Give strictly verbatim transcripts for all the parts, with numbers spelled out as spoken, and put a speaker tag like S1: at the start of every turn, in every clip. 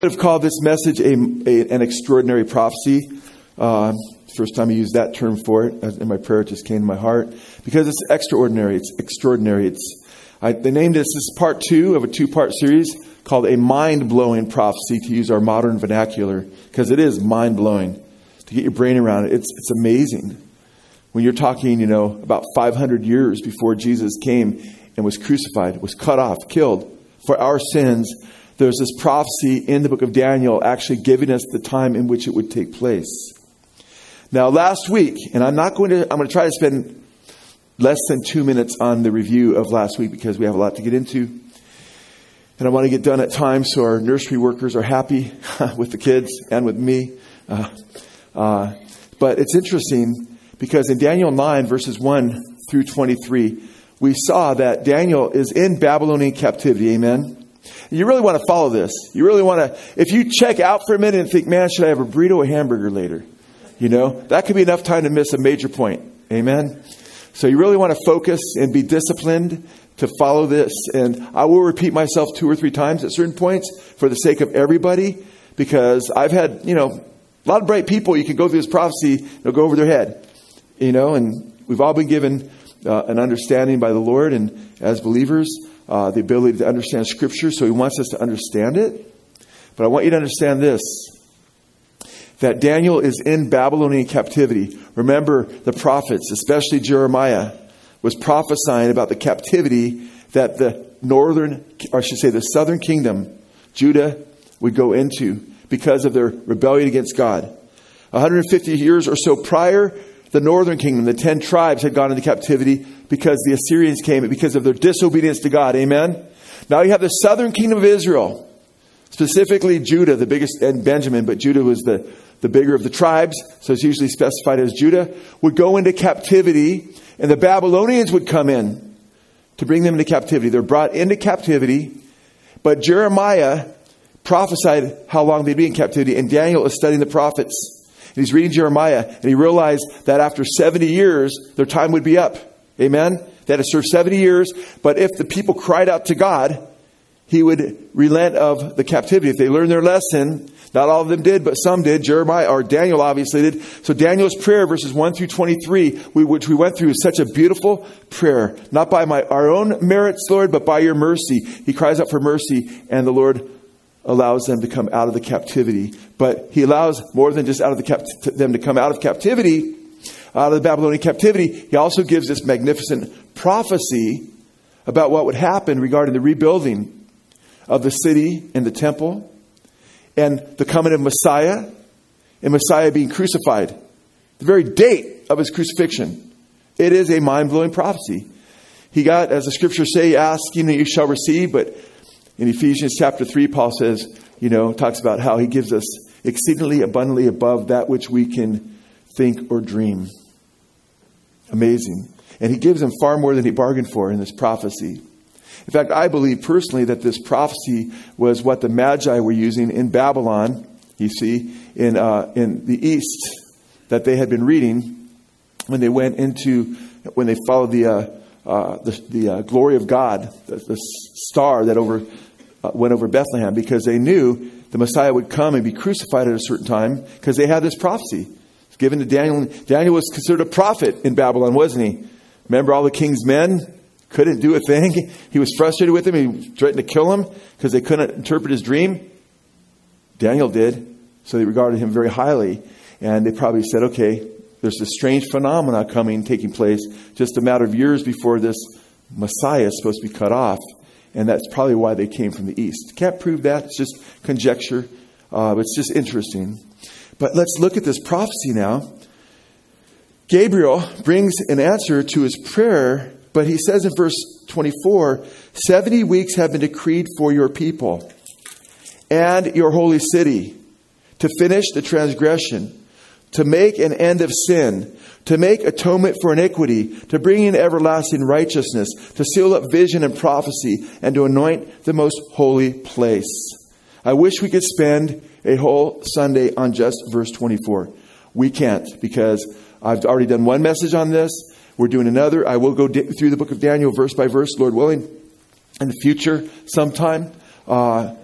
S1: I've called this message a, a, an extraordinary prophecy. Uh, first time I used that term for it, in my prayer, it just came to my heart. Because it's extraordinary. It's extraordinary. It's I, they named this, this is part two of a two-part series called A Mind-Blowing Prophecy, to use our modern vernacular. Because it is mind-blowing. To get your brain around it, it's it's amazing. When you're talking, you know, about five hundred years before Jesus came and was crucified, was cut off, killed for our sins, there's this prophecy in the book of Daniel actually giving us the time in which it would take place. Now, last week, and I'm not going to, I'm going to try to spend less than two minutes on the review of last week because we have a lot to get into. And I want to get done at time so our nursery workers are happy with the kids and with me. Uh, uh, but it's interesting because in Daniel nine, verses one through twenty-three, we saw that Daniel is in Babylonian captivity. Amen. You really want to follow this. You really want to, if you check out for a minute and think, man, should I have a burrito or a hamburger later? You know, that could be enough time to miss a major point. Amen. So you really want to focus and be disciplined to follow this. And I will repeat myself two or three times at certain points for the sake of everybody, because I've had, you know, a lot of bright people. You can go through this prophecy, it'll go over their head, you know, and we've all been given uh, an understanding by the Lord, and as believers, Uh, the ability to understand Scripture, so He wants us to understand it. But I want you to understand this, that Daniel is in Babylonian captivity. Remember, the prophets, especially Jeremiah, was prophesying about the captivity that the northern, or I should say the southern kingdom, Judah, would go into because of their rebellion against God. one hundred fifty years or so prior, the northern kingdom, the ten tribes, had gone into captivity because the Assyrians came, because of their disobedience to God. Amen. Now you have the southern kingdom of Israel, specifically Judah, the biggest, and Benjamin, but Judah was the, the bigger of the tribes, so it's usually specified as Judah, would go into captivity, and the Babylonians would come in to bring them into captivity. They're brought into captivity, but Jeremiah prophesied how long they'd be in captivity, and Daniel is studying the prophets. And he's reading Jeremiah, and he realized that after seventy years, their time would be up. Amen? They had to serve seventy years, but if the people cried out to God, He would relent of the captivity. If they learned their lesson, not all of them did, but some did. Jeremiah, or Daniel obviously did. So Daniel's prayer, verses one through twenty-three, we, which we went through, is such a beautiful prayer. Not by my our own merits, Lord, but by your mercy. He cries out for mercy, and the Lord allows them to come out of the captivity. But He allows more than just out of the cap- them to come out of captivity, out of the Babylonian captivity. He also gives this magnificent prophecy about what would happen regarding the rebuilding of the city and the temple, and the coming of Messiah, and Messiah being crucified. The very date of His crucifixion. It is a mind-blowing prophecy. He got, as the scriptures say, asking and you shall receive, but in Ephesians chapter three, Paul says, you know, talks about how He gives us exceedingly abundantly above that which we can think or dream. Amazing. And He gives them far more than He bargained for in this prophecy. In fact, I believe personally that this prophecy was what the Magi were using in Babylon, you see, in uh, in the East, that they had been reading when they went into, when they followed the uh, uh, the, the uh, glory of God, the, the star that over uh, went over Bethlehem, because they knew the Messiah would come and be crucified at a certain time, because they had this prophecy. It's given to Daniel. Daniel was considered a prophet in Babylon, wasn't he? Remember, all the king's men couldn't do a thing. He was frustrated with him. He threatened to kill him because they couldn't interpret his dream. Daniel did. So they regarded him very highly. And they probably said, okay, there's this strange phenomena coming, taking place just a matter of years before this Messiah is supposed to be cut off. And that's probably why they came from the East. Can't prove that. It's just conjecture. Uh, but it's just interesting. But let's look at this prophecy now. Gabriel brings an answer to his prayer, but he says in verse twenty-four, seventy weeks have been decreed for your people and your holy city to finish the transgression, to make an end of sin, to make atonement for iniquity, to bring in everlasting righteousness, to seal up vision and prophecy, and to anoint the most holy place. I wish we could spend a whole Sunday on just verse twenty-four. We can't, because I've already done one message on this. We're doing another. I will go di- through the book of Daniel verse by verse, Lord willing, in the future sometime. Uh,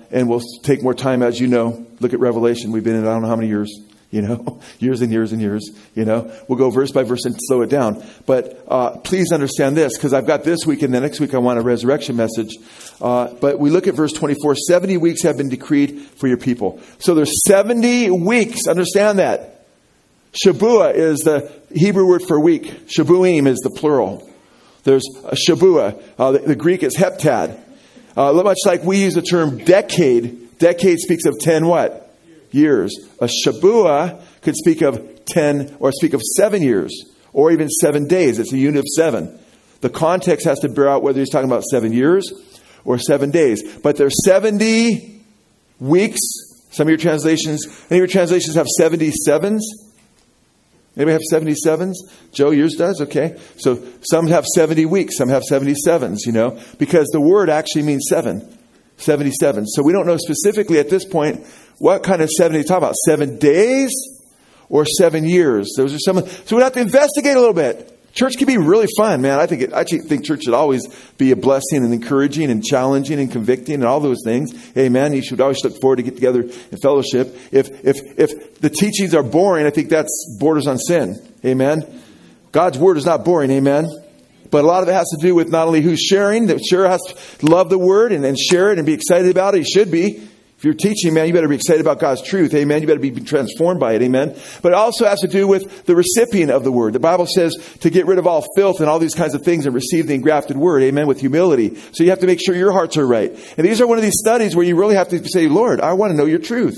S1: and we'll take more time, as you know. Look at Revelation. We've been in I don't know how many years, you know, years and years and years, you know. We'll go verse by verse and slow it down. But uh, please understand this, because I've got this week and the next week I want a resurrection message. Uh, but we look at verse twenty-four. seventy weeks have been decreed for your people. So there's seventy weeks. Understand that. Shabuah is the Hebrew word for week. Shabuim is the plural. There's a Shabuah. Uh, the, the Greek is heptad. Uh, much like we use the term decade. Decade speaks of ten what? Years. A Shabuah could speak of ten or speak of seven years or even seven days. It's a unit of seven. The context has to bear out whether he's talking about seven years or seven days. But there's seventy weeks. Some of your translations, any of your translations have seventy-sevens. Anybody have seventy-sevens? Joe, yours does? Okay. So some have seventy weeks. Some have seventy-sevens, you know, because the word actually means seven. seventy-seven. So we don't know specifically at this point what kind of seventy to talk about. Seven days or seven years. Those are some. So we have to investigate a little bit. Church can be really fun, man. I think it, I actually think church should always be a blessing and encouraging and challenging and convicting and all those things. Amen. You should always look forward to get together in fellowship. If if if the teachings are boring, I think that's borders on sin. Amen. God's word is not boring. Amen. But a lot of it has to do with not only who's sharing. The sharer has to love the word and, and share it and be excited about it. He should be. If you're teaching, man, you better be excited about God's truth. Amen. You better be transformed by it. Amen. But it also has to do with the recipient of the word. The Bible says to get rid of all filth and all these kinds of things and receive the engrafted word. Amen. With humility. So you have to make sure your hearts are right. And these are one of these studies where you really have to say, Lord, I want to know your truth.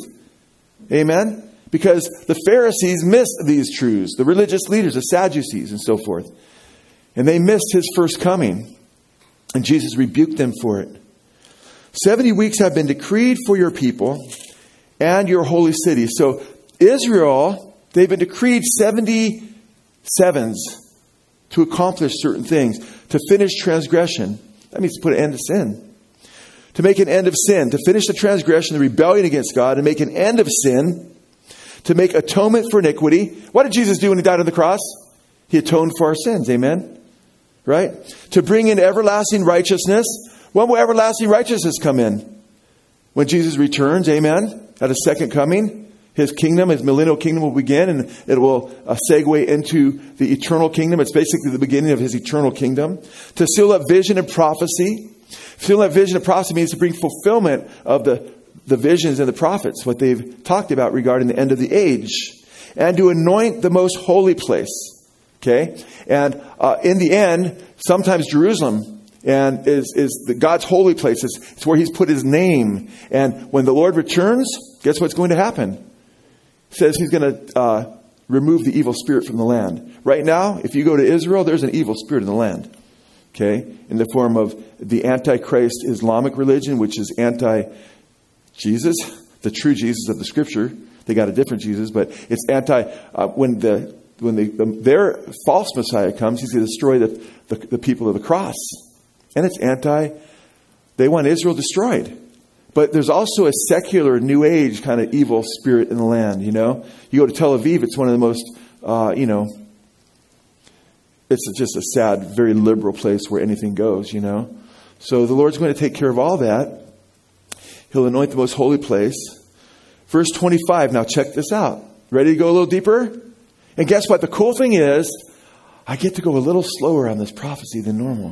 S1: Amen. Because the Pharisees missed these truths. The religious leaders, the Sadducees and so forth. And they missed his first coming. And Jesus rebuked them for it. seventy weeks have been decreed for your people and your holy city. So Israel, they've been decreed seventy sevens to accomplish certain things. To finish transgression. That means to put an end to sin. To make an end of sin. To finish the transgression, the rebellion against God. To make an end of sin. To make atonement for iniquity. What did Jesus do when he died on the cross? He atoned for our sins. Amen. Right? To bring in everlasting righteousness. When will everlasting righteousness come in? When Jesus returns, amen, at his second coming, his kingdom, his millennial kingdom will begin, and it will uh, segue into the eternal kingdom. It's basically the beginning of his eternal kingdom. To seal up vision and prophecy. Seal up vision and prophecy means to bring fulfillment of the, the visions and the prophets, what they've talked about regarding the end of the age. And to anoint the most holy place. Okay? And uh, in the end, sometimes Jerusalem and is, is the God's holy place. It's, it's where he's put his name. And when the Lord returns, guess what's going to happen? It says he's going to uh, remove the evil spirit from the land. Right now, if you go to Israel, there's an evil spirit in the land. Okay? In the form of the Antichrist Islamic religion, which is anti-Jesus, the true Jesus of the scripture. They got a different Jesus, but it's anti, uh, when the, when the, the, their false Messiah comes, he's going to destroy the, the, the people of the cross. And it's anti, they want Israel destroyed. But there's also a secular, new age kind of evil spirit in the land, you know. You go to Tel Aviv, it's one of the most, uh, you know, it's just a sad, very liberal place where anything goes, you know. So the Lord's going to take care of all that. He'll anoint the most holy place. Verse twenty-five, now check this out. Ready to go a little deeper? And guess what? The cool thing is, I get to go a little slower on this prophecy than normal.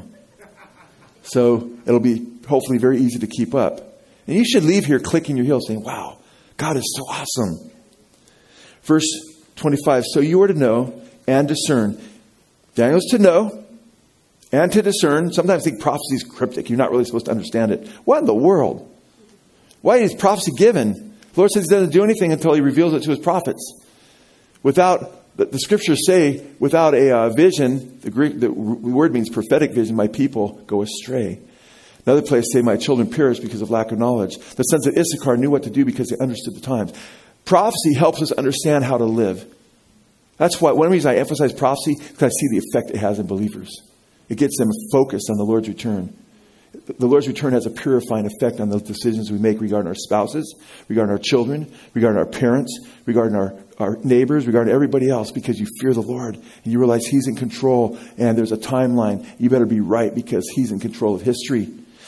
S1: So it'll be hopefully very easy to keep up. And you should leave here clicking your heels saying, wow, God is so awesome. Verse twenty-five, so you are to know and discern. Daniel's to know and to discern. Sometimes I think prophecy is cryptic. You're not really supposed to understand it. What in the world? Why is prophecy given? The Lord says he doesn't do anything until he reveals it to his prophets. Without The, the scriptures say, without a uh, vision, the Greek the word means prophetic vision, my people go astray. Another place say, my children perish because of lack of knowledge. The sons of Issachar knew what to do because they understood the times. Prophecy helps us understand how to live. That's why one reason I emphasize prophecy is because I see the effect it has in believers. It gets them focused on the Lord's return. The Lord's return has a purifying effect on the decisions we make regarding our spouses, regarding our children, regarding our parents, regarding our, our neighbors, regarding everybody else, because you fear the Lord and you realize he's in control and there's a timeline. You better be right because he's in control of history.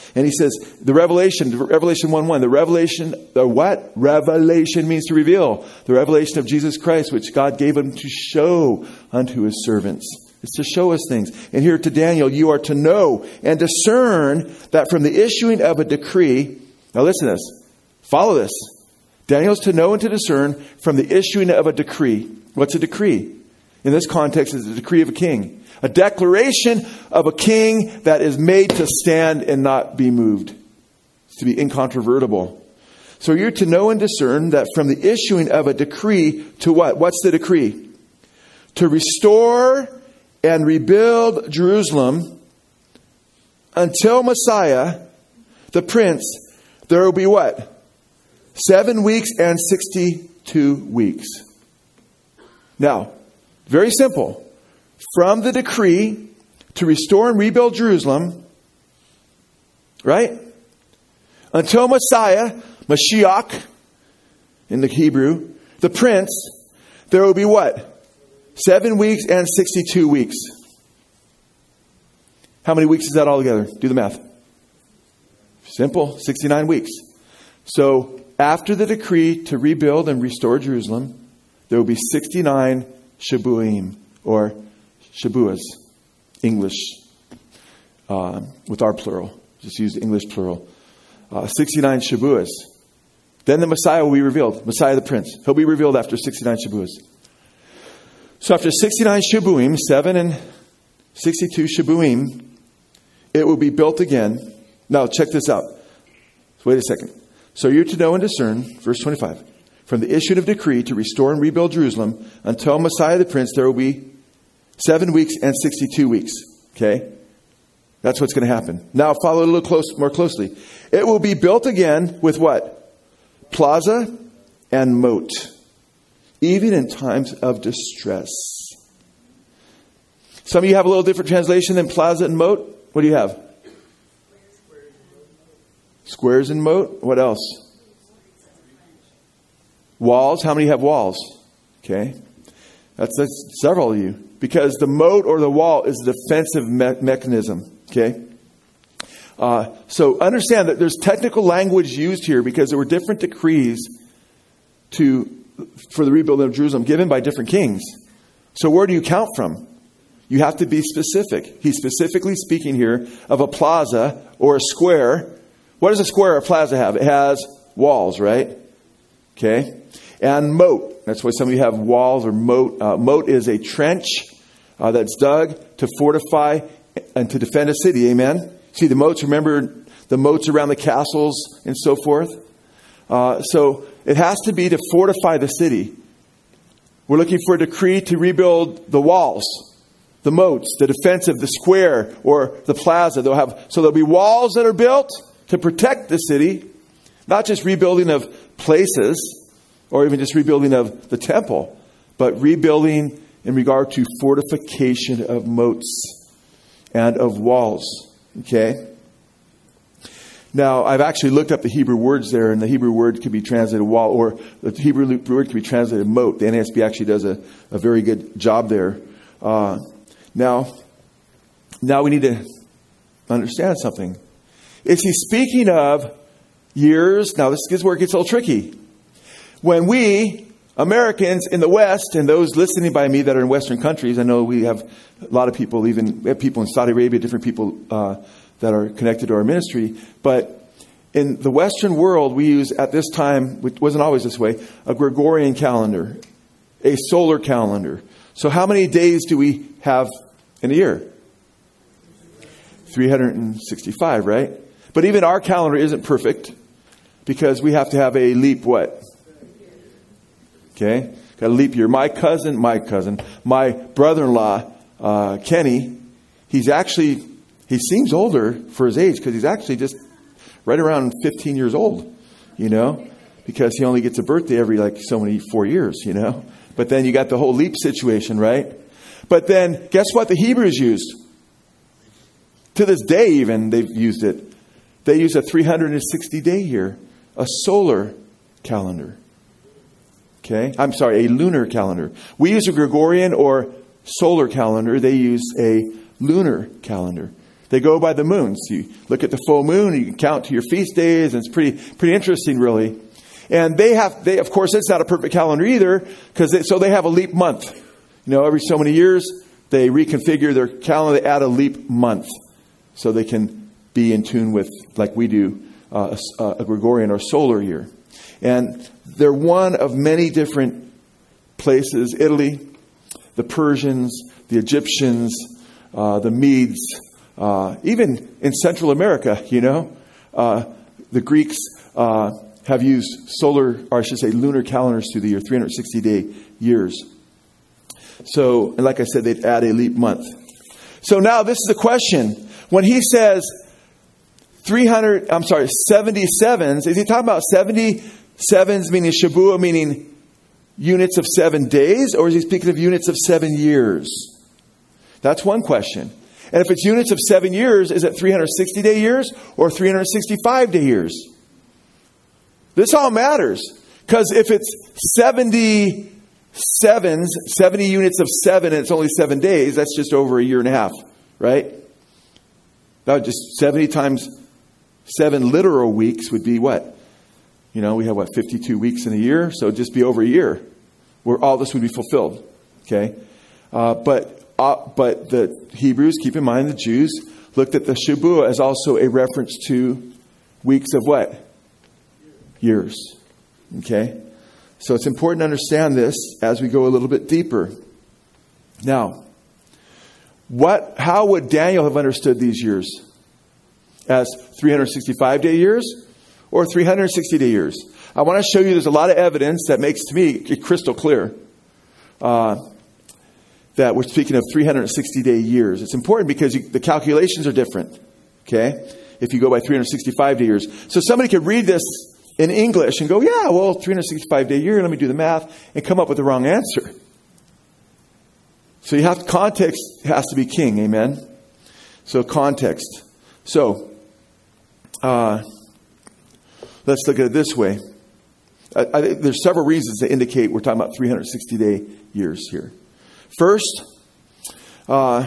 S1: And he says, the revelation, Revelation one one, the revelation, the what? Revelation means to reveal. The revelation of Jesus Christ, which God gave him to show unto his servants. It's to show us things. And here to Daniel, you are to know and discern that from the issuing of a decree. Now listen to this. Follow this. Daniel's to know and to discern from the issuing of a decree. What's a decree? In this context, it's a decree of a king. A declaration of a king that is made to stand and not be moved. It's to be incontrovertible. So you're to know and discern that from the issuing of a decree to what? What's the decree? To restore and rebuild Jerusalem until Messiah, the Prince, there will be what? Seven weeks and sixty-two weeks. Now, very simple. From the decree to restore and rebuild Jerusalem, right? Until Messiah, Mashiach, in the Hebrew, the Prince, there will be what? Seven weeks and sixty-two weeks. How many weeks is that altogether? Do the math. Simple, sixty-nine weeks. So, after the decree to rebuild and restore Jerusalem, there will be sixty-nine Shabuim, or Shabuas, English, uh, with our plural. Just use the English plural. Uh, sixty-nine Shabuas. Then the Messiah will be revealed. Messiah the Prince. He'll be revealed after sixty-nine Shabuas. So after sixty-nine Shabuim, seven and sixty-two Shabuim, it will be built again. Now check this out. Wait a second. So you're to know and discern, verse twenty-five, from the issuing of decree to restore and rebuild Jerusalem until Messiah the Prince, there will be seven weeks and sixty-two weeks. Okay? That's what's going to happen. Now follow a little close, more closely. It will be built again with what? Plaza and moat. Even in times of distress. Some of you have a little different translation than plaza and moat. What do you have? Squares and moat. What else? Walls. How many have walls? Okay. That's, that's several of you. Because the moat or the wall is a defensive me- mechanism. Okay. Uh, so understand that there's technical language used here because there were different decrees to for the rebuilding of Jerusalem given by different kings. So where do you count from? You have to be specific. He's specifically speaking here of a plaza or a square. What does a square or a plaza have? It has walls, right? Okay. And moat. That's why some of you have walls or moat. Uh, moat is a trench uh, that's dug to fortify and to defend a city. Amen. See the moats, remember the moats around the castles and so forth? Uh, so it has to be to fortify the city. We're looking for a decree to rebuild the walls, the moats, the defensive, the square, or the plaza. They'll have, so there'll be walls that are built to protect the city, not just rebuilding of places or even just rebuilding of the temple, but rebuilding in regard to fortification of moats and of walls. Okay? Now, I've actually looked up the Hebrew words there, and the Hebrew word could be translated wall, or the Hebrew word could be translated moat. The N A S B actually does a, a very good job there. Uh, now, now we need to understand something. Is he speaking of years? Now, this is where it gets a little tricky. When we, Americans in the West, and those listening by me that are in Western countries, I know we have a lot of people, even we have people in Saudi Arabia, different people uh, that are connected to our ministry. But in the Western world, we use at this time, which wasn't always this way, a Gregorian calendar, a solar calendar. So how many days do we have in a year? three hundred sixty-five, right? But even our calendar isn't perfect because we have to have a leap what? Okay? Got a leap year. My cousin, my cousin, my brother-in-law, uh, Kenny, he's actually, he seems older for his age because he's actually just right around fifteen years old, you know, because he only gets a birthday every like so many, four years, you know. But then you got the whole leap situation, right? But then guess what the Hebrews used? To this day even, they've used it. They use a three hundred sixty day year, a solar calendar. Okay? I'm sorry, a lunar calendar. We use a Gregorian or solar calendar. They use a lunar calendar. They go by the moons. You look at the full moon, you can count to your feast days, and it's pretty pretty interesting, really. And they have, they of course, it's not a perfect calendar either, because so they have a leap month. You know, every so many years, they reconfigure their calendar, they add a leap month, so they can be in tune with, like we do, uh, a, a Gregorian or solar year. And they're one of many different places: Italy, the Persians, the Egyptians, uh, the Medes, uh, even in Central America, you know, uh, the Greeks uh, have used solar, or I should say lunar calendars through the year, three hundred sixty day years. So, and like I said, they'd add a leap month. So now this is the question. When he says three hundred, I'm sorry, seventy-sevens, is he talking about seventy-sevens meaning Shabuah, meaning units of seven days? Or is he speaking of units of seven years? That's one question. And if it's units of seven years, is it three hundred sixty day years or three hundred sixty-five day years? This all matters. Because if it's seventy sevens, seventy units of seven, and it's only seven days, that's just over a year and a half, right? That would just seventy times seven literal weeks would be what? You know, we have what, fifty-two weeks in a year? So it'd just be over a year where all this would be fulfilled. Okay? Uh, but uh, but the Hebrews, keep in mind, the Jews looked at the Shabuah as also a reference to weeks of what? Years. Okay? So it's important to understand this as we go a little bit deeper. Now, what? How would Daniel have understood these years? As three hundred sixty-five day years or three hundred sixty day years? I want to show you there's a lot of evidence that makes to me crystal clear uh, that we're speaking of three hundred sixty day years. It's important because you, the calculations are different. Okay? If you go by three hundred sixty-five day years. So somebody could read this in English and go, yeah, well, three hundred sixty-five day year, let me do the math, and come up with the wrong answer. So you have context has to be king, amen? So context. So uh, let's look at it this way. I, I, there's several reasons that indicate we're talking about three hundred sixty day years here. First, uh,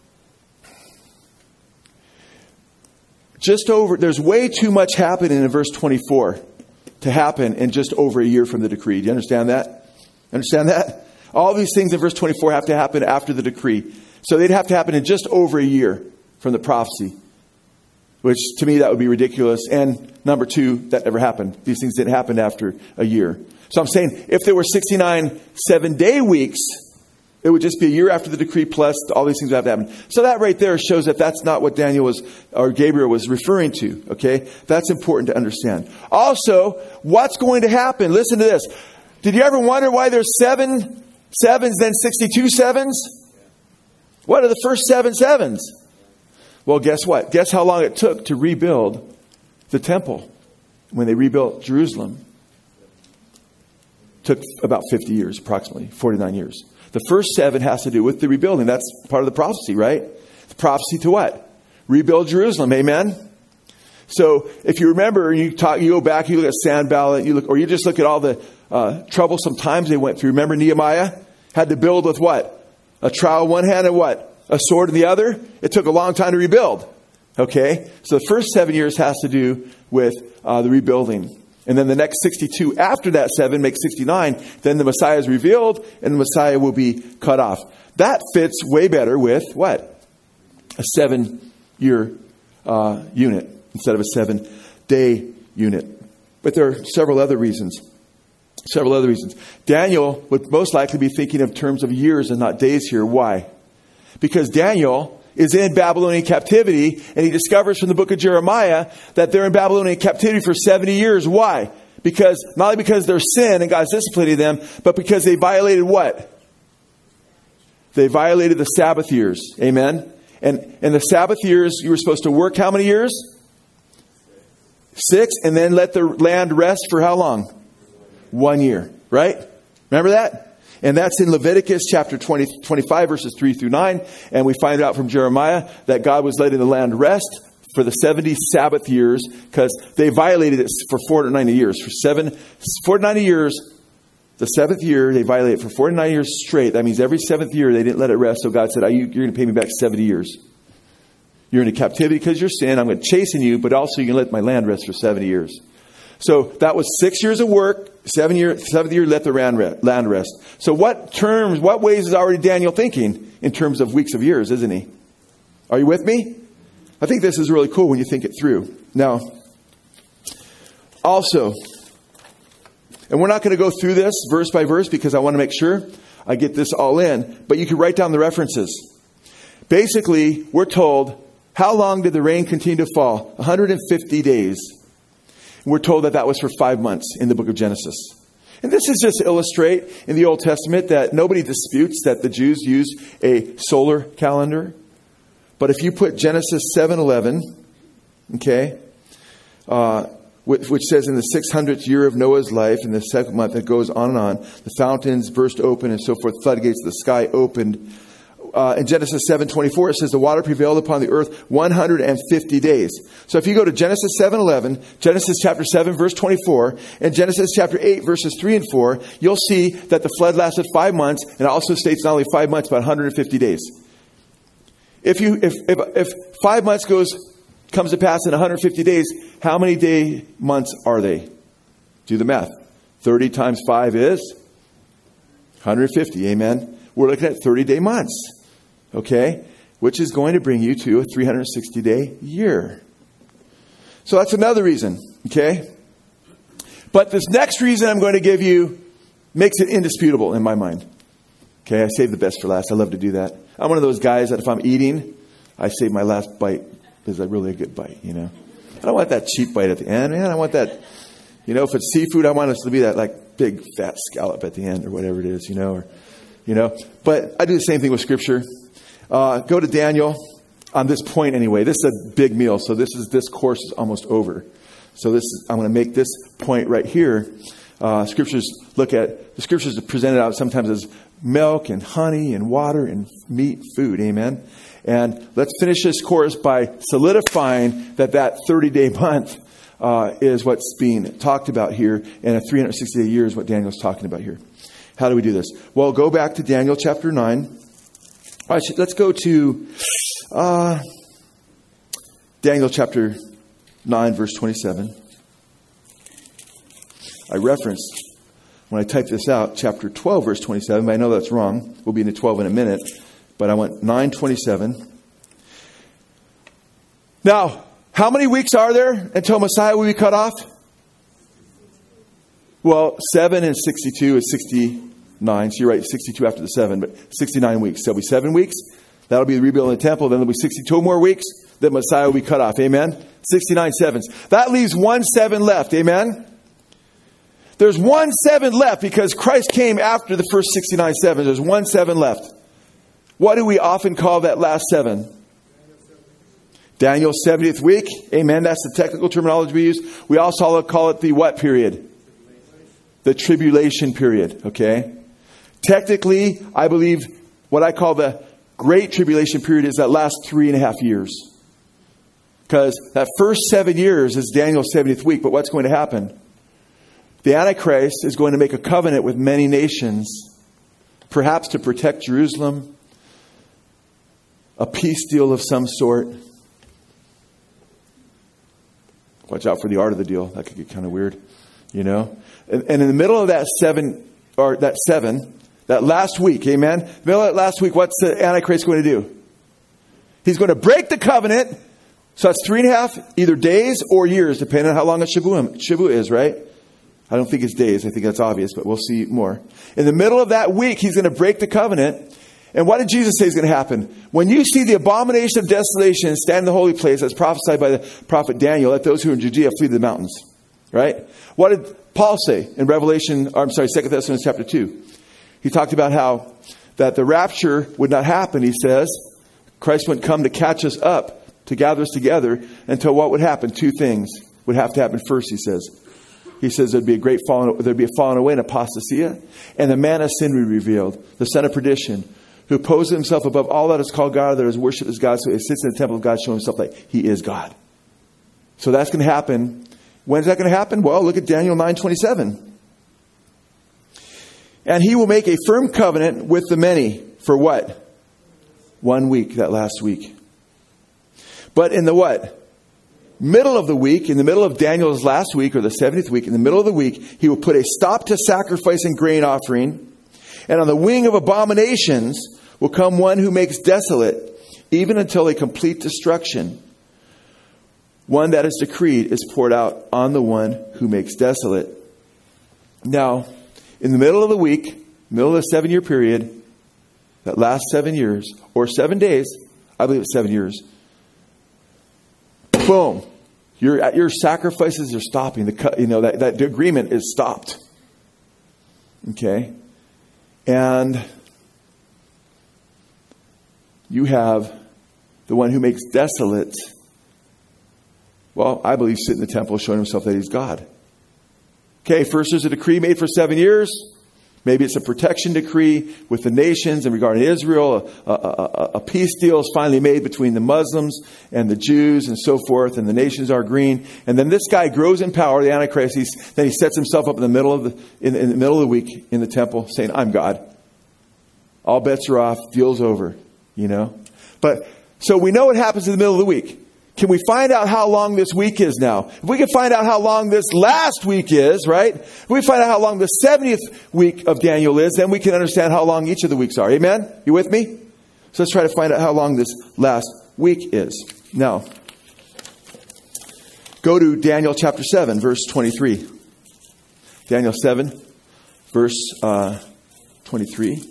S1: just over, there's way too much happening in verse twenty-four to happen in just over a year from the decree. Do you understand that? Understand that? All these things in verse twenty-four have to happen after the decree. So they'd have to happen in just over a year from the prophecy. Which, to me, that would be ridiculous. And number two, that never happened. These things didn't happen after a year. So I'm saying, if there were sixty-nine seven-day weeks, it would just be a year after the decree, plus all these things would have to happen. So that right there shows that that's not what Daniel was, or Gabriel was referring to. Okay? That's important to understand. Also, what's going to happen? Listen to this. Did you ever wonder why there's seven sevens, then sixty-two sevens? What are the first seven sevens? Well, guess what? Guess how long it took to rebuild the temple when they rebuilt Jerusalem? It took about fifty years, approximately, forty-nine years. The first seven has to do with the rebuilding. That's part of the prophecy, right? The prophecy to what? Rebuild Jerusalem, amen? So if you remember, you talk, you go back, you look at Sanballat, you look, or you just look at all the uh, troublesome times they went through. Remember Nehemiah had to build with what? A trowel in one hand and what? A sword in the other. It took a long time to rebuild. Okay? So the first seven years has to do with uh, the rebuilding. And then the next sixty-two after that seven makes sixty-nine. Then the Messiah is revealed and the Messiah will be cut off. That fits way better with what? A seven-year uh, unit instead of a seven-day unit. But there are several other reasons. Several other reasons. Daniel would most likely be thinking of terms of years and not days here. Why? Because Daniel is in Babylonian captivity, and he discovers from the book of Jeremiah that they're in Babylonian captivity for seventy years. Why? Because, not only because they're sin and God's disciplining them, but because they violated what? They violated the Sabbath years. Amen? And in the Sabbath years, you were supposed to work how many years? Six, and then let the land rest for how long? One year. Right? Remember that? And that's in Leviticus chapter twenty, twenty-five, verses three through nine. And we find out from Jeremiah that God was letting the land rest for the seventy Sabbath years because they violated it for four hundred ninety years. For seven, four hundred ninety years, the seventh year, they violated it for four hundred ninety years straight. That means every seventh year they didn't let it rest. So God said, you're going to pay me back seventy years. You're into captivity because you're sin. I'm going to chasten you, but also you can let my land rest for seventy years. So that was six years of work, seven year, seventh year, let the land rest. So what terms, what ways is already Daniel thinking in terms of weeks of years, isn't he? Are you with me? I think this is really cool when you think it through. Now, also, and we're not going to go through this verse by verse because I want to make sure I get this all in, but you can write down the references. Basically, we're told, how long did the rain continue to fall? one hundred fifty days. We're told that that was for five months in the book of Genesis. And this is just to illustrate in the Old Testament that nobody disputes that the Jews use a solar calendar. But if you put Genesis seven eleven, okay, uh, which, which says in the six hundredth year of Noah's life, in the second month, it goes on and on, the fountains burst open and so forth, floodgates of the sky opened. Uh, in Genesis seven twenty-four, it says the water prevailed upon the earth one hundred fifty days. So if you go to Genesis seven eleven, Genesis chapter seven, verse twenty-four, and Genesis chapter eight, verses three and four, you'll see that the flood lasted five months, and it also states not only five months, but one hundred fifty days. If you if if, if five months goes comes to pass in one hundred fifty days, how many day months are they? Do the math. thirty times five is one hundred fifty. Amen. We're looking at thirty-day months. Okay, which is going to bring you to a three hundred sixty day year. So that's another reason, okay? But this next reason I'm going to give you makes it indisputable in my mind. Okay, I save the best for last. I love to do that. I'm one of those guys that if I'm eating, I save my last bite because I really a good bite, you know? I don't want that cheap bite at the end, man. I want that, you know, if it's seafood, I want it to be that like big fat scallop at the end or whatever it is, you know, or, you know. But I do the same thing with Scripture. Uh, go to Daniel on this point anyway. This is a big meal, so this is this course is almost over. So this is, I'm going to make this point right here. Uh, scriptures look at the scriptures are presented out sometimes as milk and honey and water and meat, food. Amen. And let's finish this course by solidifying that that thirty-day month uh, is what's being talked about here, and a three hundred sixty day year is what Daniel's talking about here. How do we do this? Well, go back to Daniel chapter nine. All right, let's go to uh, Daniel chapter nine, verse twenty-seven. I referenced, when I typed this out, chapter twelve, verse twenty-seven, but I know that's wrong. We'll be into twelve in a minute. But I went nine twenty-seven. Now, how many weeks are there until Messiah will be cut off? Well, seven and sixty-two is sixty-nine. So you're right, sixty-two after the seven, but sixty-nine weeks. So it'll be seven weeks. That'll be the rebuilding of the temple. Then there'll be sixty-two more weeks. Then Messiah will be cut off. Amen? sixty-nine sevens. That leaves one seven left. Amen? There's one seven left because Christ came after the first sixty-nine sevens. There's one seven left. What do we often call that last seven? Daniel's seventieth week. Amen. That's the technical terminology we use. We also call it the what period? The tribulation period. Okay. Technically, I believe what I call the great tribulation period is that last three and a half years. Because that first seven years is Daniel's seventieth week. But what's going to happen? The Antichrist is going to make a covenant with many nations, perhaps to protect Jerusalem. A peace deal of some sort. Watch out for the art of the deal. That could get kind of weird, you know. And, and in the middle of that seven, or that seven, that last week, amen. In the middle of that last week, what's the Antichrist going to do? He's going to break the covenant. So that's three and a half, either days or years, depending on how long a Shavuot, Shavuot is, right? I don't think it's days. I think that's obvious, but we'll see more. In the middle of that week, he's going to break the covenant. And what did Jesus say is going to happen? When you see the abomination of desolation stand in the holy place, as prophesied by the prophet Daniel, let those who are in Judea flee to the mountains. Right? What did Paul say in Revelation, or I'm sorry, Second Thessalonians chapter two? He talked about how that the rapture would not happen, he says. Christ wouldn't come to catch us up, to gather us together, until what would happen? Two things would have to happen first, he says. He says there'd be a great falling, there'd be a falling away and apostasia, and the man of sin would be revealed, the son of perdition, who poses himself above all that is called God, that is worshipped as God, so he sits in the temple of God, showing himself like he is God. So that's going to happen. When's that going to happen? Well, look at Daniel nine twenty-seven. And he will make a firm covenant with the many for what? One week, that last week. But in the what? Middle of the week, in the middle of Daniel's last week, or the seventieth week, in the middle of the week, he will put a stop to sacrifice and grain offering. And on the wing of abominations will come one who makes desolate, even until a complete destruction. One that is decreed is poured out on the one who makes desolate. Now, in the middle of the week, middle of the seven-year period, that last seven years, or seven days, I believe it's seven years, boom, your your sacrifices are stopping. The you know that, that agreement is stopped. Okay, and you have the one who makes desolate. Well, I believe sit in the temple, showing himself that he's God. Okay, first there's a decree made for seven years. Maybe it's a protection decree with the nations and regarding Israel. A, a, a, a peace deal is finally made between the Muslims and the Jews and so forth. And the nations are agreeing. And then this guy grows in power, the Antichrist. He's, then he sets himself up in the middle of the in, in the middle of the week in the temple, saying, "I'm God." All bets are off. Deal's over. You know. But so we know what happens in the middle of the week. Can we find out how long this week is now? If we can find out how long this last week is, right? If we find out how long the seventieth week of Daniel is, then we can understand how long each of the weeks are. Amen? You with me? So let's try to find out how long this last week is. Now, go to Daniel chapter seven, verse twenty-three. Daniel seven, verse uh, twenty-three.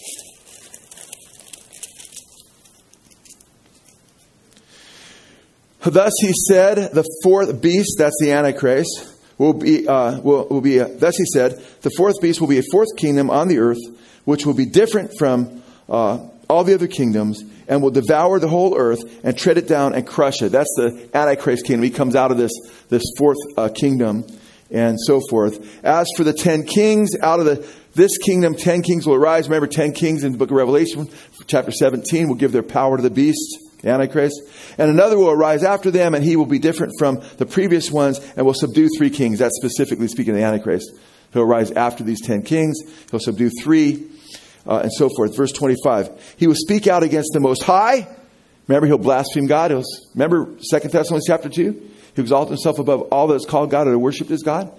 S1: Thus he said, the fourth beast, that's the Antichrist, will be, uh, will, will be, uh, thus he said, the fourth beast will be a fourth kingdom on the earth, which will be different from uh, all the other kingdoms, and will devour the whole earth and tread it down and crush it. That's the Antichrist kingdom. He comes out of this, this fourth uh, kingdom and so forth. As for the ten kings, out of the this kingdom, ten kings will arise. Remember, ten kings in the book of Revelation, chapter seventeen, will give their power to the beast, the Antichrist. And another will arise after them, and he will be different from the previous ones and will subdue three kings. That's specifically speaking of the Antichrist. He'll arise after these ten kings. He'll subdue three, uh, and so forth. Verse twenty-five. He will speak out against the Most High. Remember, he'll blaspheme God. He'll, remember Second Thessalonians chapter two? He exalts himself above all that is called God or worshipped as God.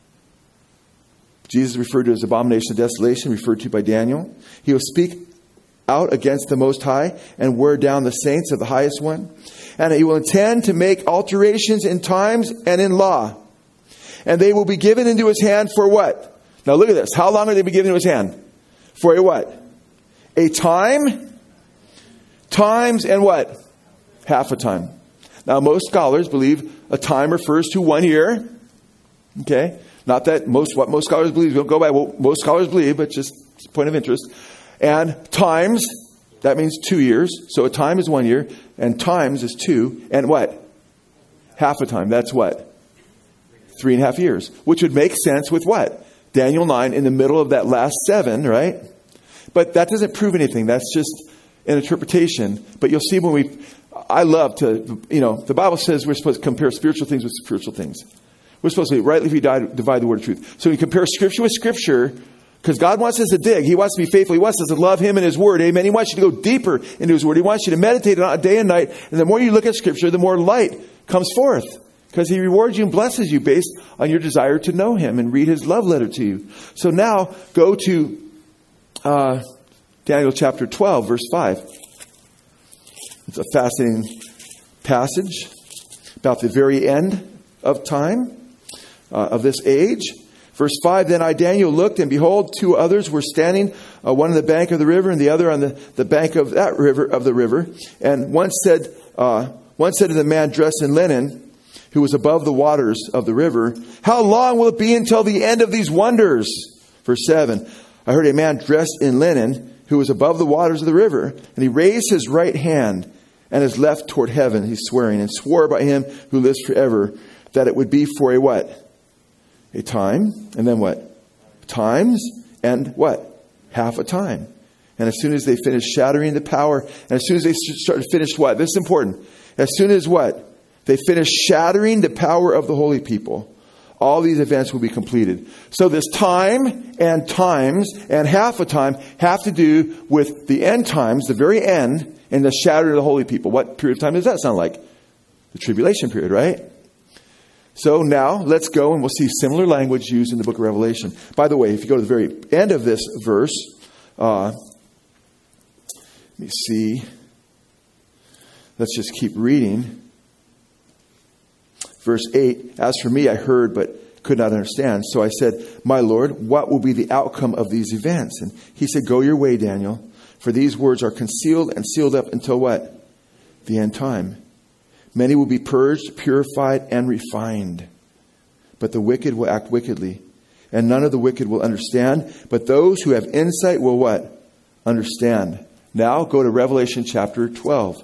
S1: Jesus referred to as abomination of desolation, referred to by Daniel. He will speak out against the Most High and wear down the saints of the highest one. And he will intend to make alterations in times and in law. And they will be given into his hand for what? Now look at this. How long are they be given into his hand? For a what? A time, times, and what? Half a time. Now most scholars believe a time refers to one year. Okay? Not that most what most scholars believe. Don't go by what most scholars believe, but just a point of interest. And times, that means two years. So a time is one year, and times is two. And what? Half a time. That's what? Three and a half years. Which would make sense with what? Daniel nine in the middle of that last seven, right? But that doesn't prove anything. That's just an interpretation. But you'll see when we... I love to, you know, the Bible says we're supposed to compare spiritual things with spiritual things. We're supposed to rightly divide the word of truth. So we compare Scripture with Scripture, because God wants us to dig. He wants to be faithful. He wants us to love Him and His Word. Amen. He wants you to go deeper into His Word. He wants you to meditate on it day and night. And the more you look at Scripture, the more light comes forth. Because He rewards you and blesses you based on your desire to know Him and read His love letter to you. So now go to uh, Daniel chapter twelve, verse five. It's a fascinating passage about the very end of time, uh, of this age. Verse five, then I, Daniel, looked, and behold, two others were standing, uh, one on the bank of the river, and the other on the, the bank of that river, of the river. And one said, uh, one said to the man dressed in linen, who was above the waters of the river, how long will it be until the end of these wonders? Verse seven, I heard a man dressed in linen, who was above the waters of the river, and he raised his right hand and his left toward heaven, he's swearing, and swore by Him who lives forever, that it would be for a what? A time, and then what? Times, and what? Half a time. And as soon as they finished shattering the power, and as soon as they started finished what? This is important. As soon as what? They finished shattering the power of the holy people, all these events will be completed. So this time and times and half a time have to do with the end times, the very end, and the shattering of the holy people. What period of time does that sound like? the tribulation period, right? So now let's go and we'll see similar language used in the book of Revelation. By the way, if you go to the very end of this verse, uh, let me see. Let's just keep reading. Verse eight, as for me, I heard but could not understand. So I said, my Lord, what will be the outcome of these events? And he said, go your way, Daniel, for these words are concealed and sealed up until what? The end time. Many will be purged, purified, and refined. But the wicked will act wickedly. And none of the wicked will understand. But those who have insight will what? Understand. Now go to Revelation chapter twelve.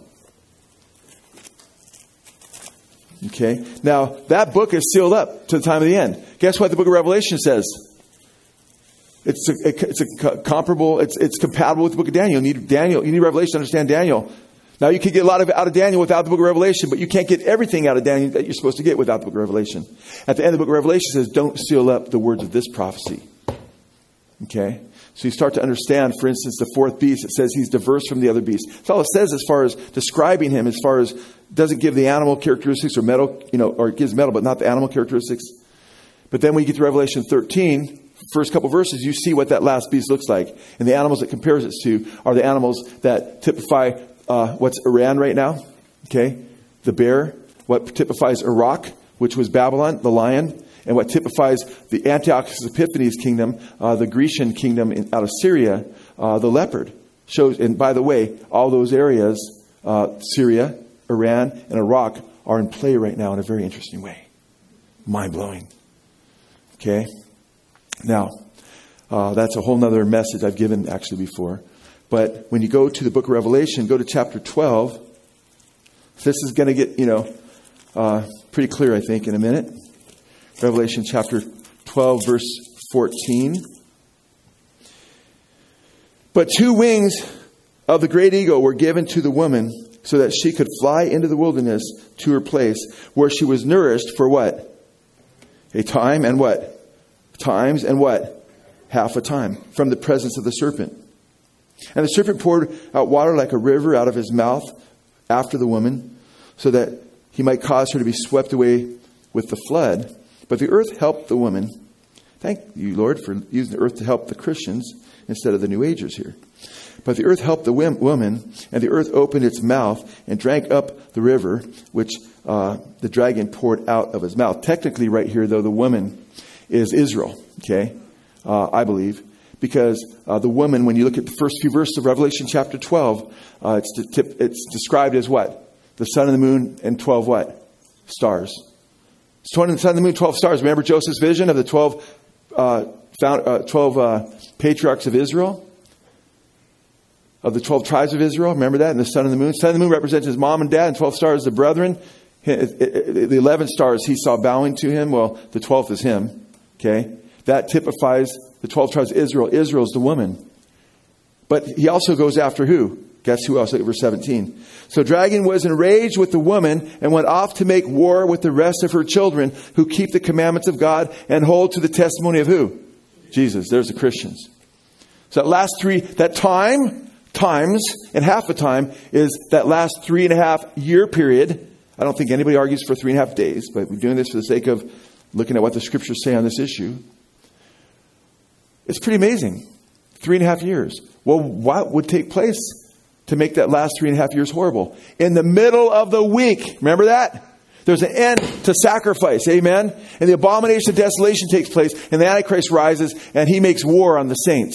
S1: Okay. Now that book is sealed up to the time of the end. Guess what the book of Revelation says? It's a, it's a comparable, it's, it's compatible with the book of Daniel. You need Daniel, you need Revelation to understand Daniel. Now, you can get a lot of it out of Daniel without the book of Revelation, but you can't get everything out of Daniel that you're supposed to get without the book of Revelation. At the end of the book of Revelation, it says, don't seal up the words of this prophecy. Okay? So you start to understand, for instance, the fourth beast. It says he's diverse from the other beasts. That's all it says as far as describing him, as far as doesn't give the animal characteristics or metal, you know, or it gives metal, but not the animal characteristics. But then when you get to Revelation thirteen, first couple verses, you see what that last beast looks like. And the animals it compares it to are the animals that typify Uh, what's Iran right now? Okay. The bear. What typifies Iraq, which was Babylon, the lion. And what typifies the Antiochus Epiphanes kingdom, uh, the Grecian kingdom in, out of Syria, uh, the leopard. Shows. And by the way, all those areas, uh, Syria, Iran, and Iraq, are in play right now in a very interesting way. Mind-blowing. Okay. Now, uh, that's a whole nother message I've given actually before. But when you go to the book of Revelation, go to chapter twelve. This is going to get, you know, uh, pretty clear, I think, in a minute. Revelation chapter twelve, verse fourteen. But two wings of the great eagle were given to the woman so that she could fly into the wilderness to her place where she was nourished for what? A time and what? Times and what? Half a time from the presence of the serpent. And the serpent poured out water like a river out of his mouth after the woman, so that he might cause her to be swept away with the flood. But the earth helped the woman. Thank you, Lord, for using the earth to help the Christians instead of the New Agers here. But the earth helped the woman, and the earth opened its mouth and drank up the river, which uh, the dragon poured out of his mouth. Technically, right here, though, the woman is Israel, okay, uh, I believe. Because uh, the woman, when you look at the first few verses of Revelation chapter twelve, uh, it's, de- it's described as what? The sun and the moon and twelve what? Stars. So the sun and the moon, twelve stars. Remember Joseph's vision of the twelve, uh, found, uh, twelve uh, patriarchs of Israel? Of the twelve tribes of Israel. Remember that? And the sun and the moon. Sun and the moon represents his mom and dad, and twelve stars the brethren. The eleven stars he saw bowing to him. Well, the twelfth is him. Okay? That typifies the twelve tribes of Israel. Israel is the woman. But he also goes after who? Guess who else? Look at verse seventeen. So dragon was enraged with the woman and went off to make war with the rest of her children who keep the commandments of God and hold to the testimony of who? Jesus. There's the Christians. So that last three, that time, times, and half a time is that last three and a half year period. I don't think anybody argues for three and a half days, but we're doing this for the sake of looking at what the scriptures say on this issue. It's pretty amazing. Three and a half years. Well, what would take place to make that last three and a half years horrible? In the middle of the week. Remember that? There's an end to sacrifice. Amen? And the abomination of desolation takes place. And the Antichrist rises and he makes war on the saints.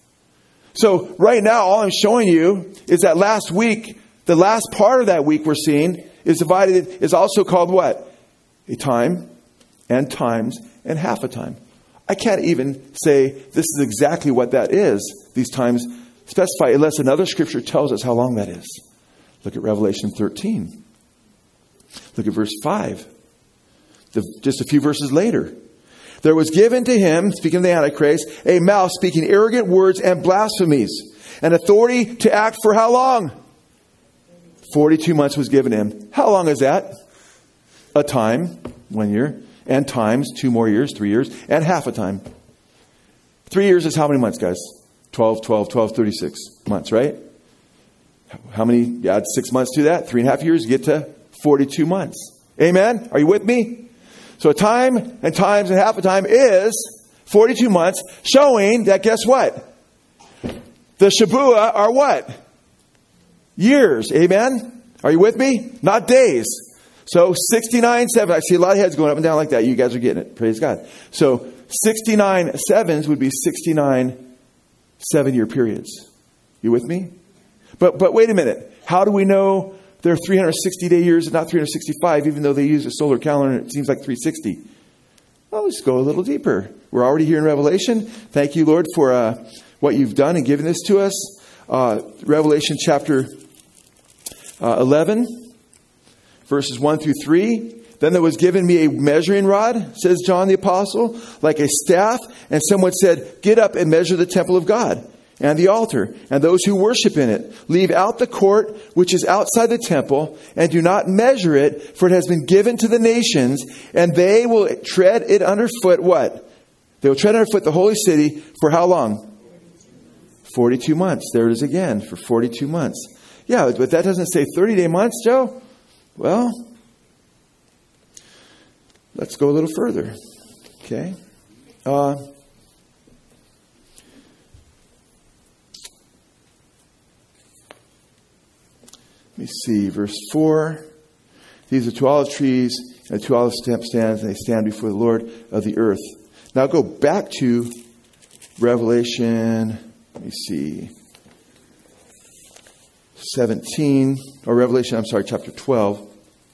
S1: So right now, all I'm showing you is that last week, the last part of that week we're seeing is divided, is also called what? A time and times and half a time. I can't even say this is exactly what that is. These times specify unless another scripture tells us how long that is. Look at Revelation thirteen. Look at verse five. The, just a few verses later. There was given to him, speaking of the Antichrist, a mouth speaking arrogant words and blasphemies, and authority to act for how long? forty-two months was given him. How long is that? A time, one year. And times, two more years, three years, and half a time. Three years is how many months, guys? twelve, twelve, twelve, thirty-six months, right? How many? You add six months to that? Three and a half years, you get to forty-two months. Amen? Are you with me? So a time and times and half a time is forty-two months, showing that, guess what? The Shabua are what? Years. Amen? Are you with me? Not days. So sixty-nine seven. I see a lot of heads going up and down like that. You guys are getting it. Praise God. So sixty-nine sevens would be sixty-nine seven-year periods. You with me? But but wait a minute. How do we know they're three hundred sixty day years and not three hundred sixty-five, even though they use a solar calendar and it seems like three hundred sixty? Well, let's go a little deeper. We're already here in Revelation. Thank you, Lord, for uh, what you've done and given this to us. Uh, Revelation chapter uh, eleven, verses one through three. Then there was given me a measuring rod, says John the Apostle, like a staff. And someone said, get up and measure the temple of God and the altar and those who worship in it. Leave out the court which is outside the temple and do not measure it, for it has been given to the nations, and they will tread it underfoot. What? They will tread underfoot the holy city for how long? forty-two months. There it is again, for forty-two months. Yeah, but that doesn't say thirty-day months, Joe. Well, let's go a little further. Okay. Uh, let me see. Verse four. These are two olive trees and two olive lampstands, and they stand before the Lord of the earth. Now go back to Revelation, let me see, seventeen, or Revelation, I'm sorry, chapter twelve.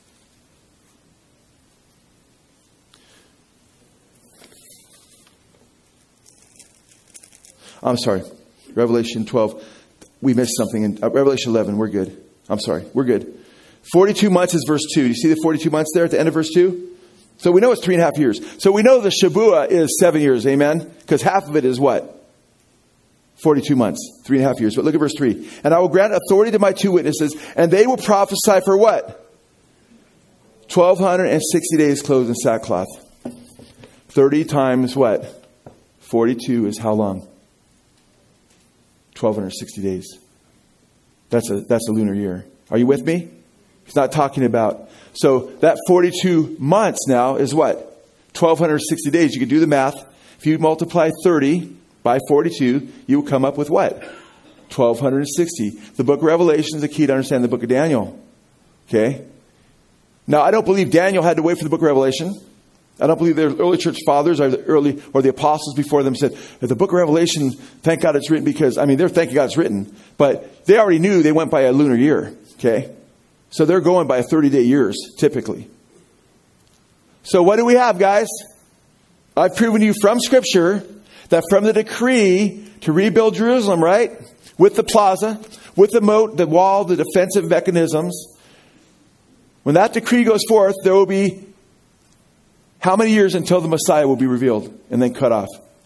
S1: I'm sorry, Revelation twelve. We missed something. In uh, Revelation eleven, we're good. I'm sorry, we're good. forty-two months is verse two. You see the forty-two months there at the end of verse two? So we know it's three and a half years. So we know the Shabua is seven years, amen? Because half of it is what? forty-two months, three and a half years. But look at verse three. And I will grant authority to my two witnesses, and they will prophesy for what? twelve sixty days clothed in sackcloth. thirty times what? forty-two is how long? twelve sixty days. That's a, that's a lunar year. Are you with me? He's not talking about. So that forty-two months now is what? twelve sixty days. You can do the math. If you multiply thirty by forty-two, you will come up with what? twelve sixty. The book of Revelation is the key to understand the book of Daniel. Okay? Now, I don't believe Daniel had to wait for the book of Revelation. I don't believe the early church fathers or the early or the apostles before them said, the book of Revelation, thank God it's written, because, I mean, they're thanking God it's written. But they already knew they went by a lunar year. Okay? So they're going by a thirty-day years, typically. So what do we have, guys? I've proven you from Scripture that from the decree to rebuild Jerusalem, right? With the plaza, with the moat, the wall, the defensive mechanisms. When that decree goes forth, there will be how many years until the Messiah will be revealed and then cut off?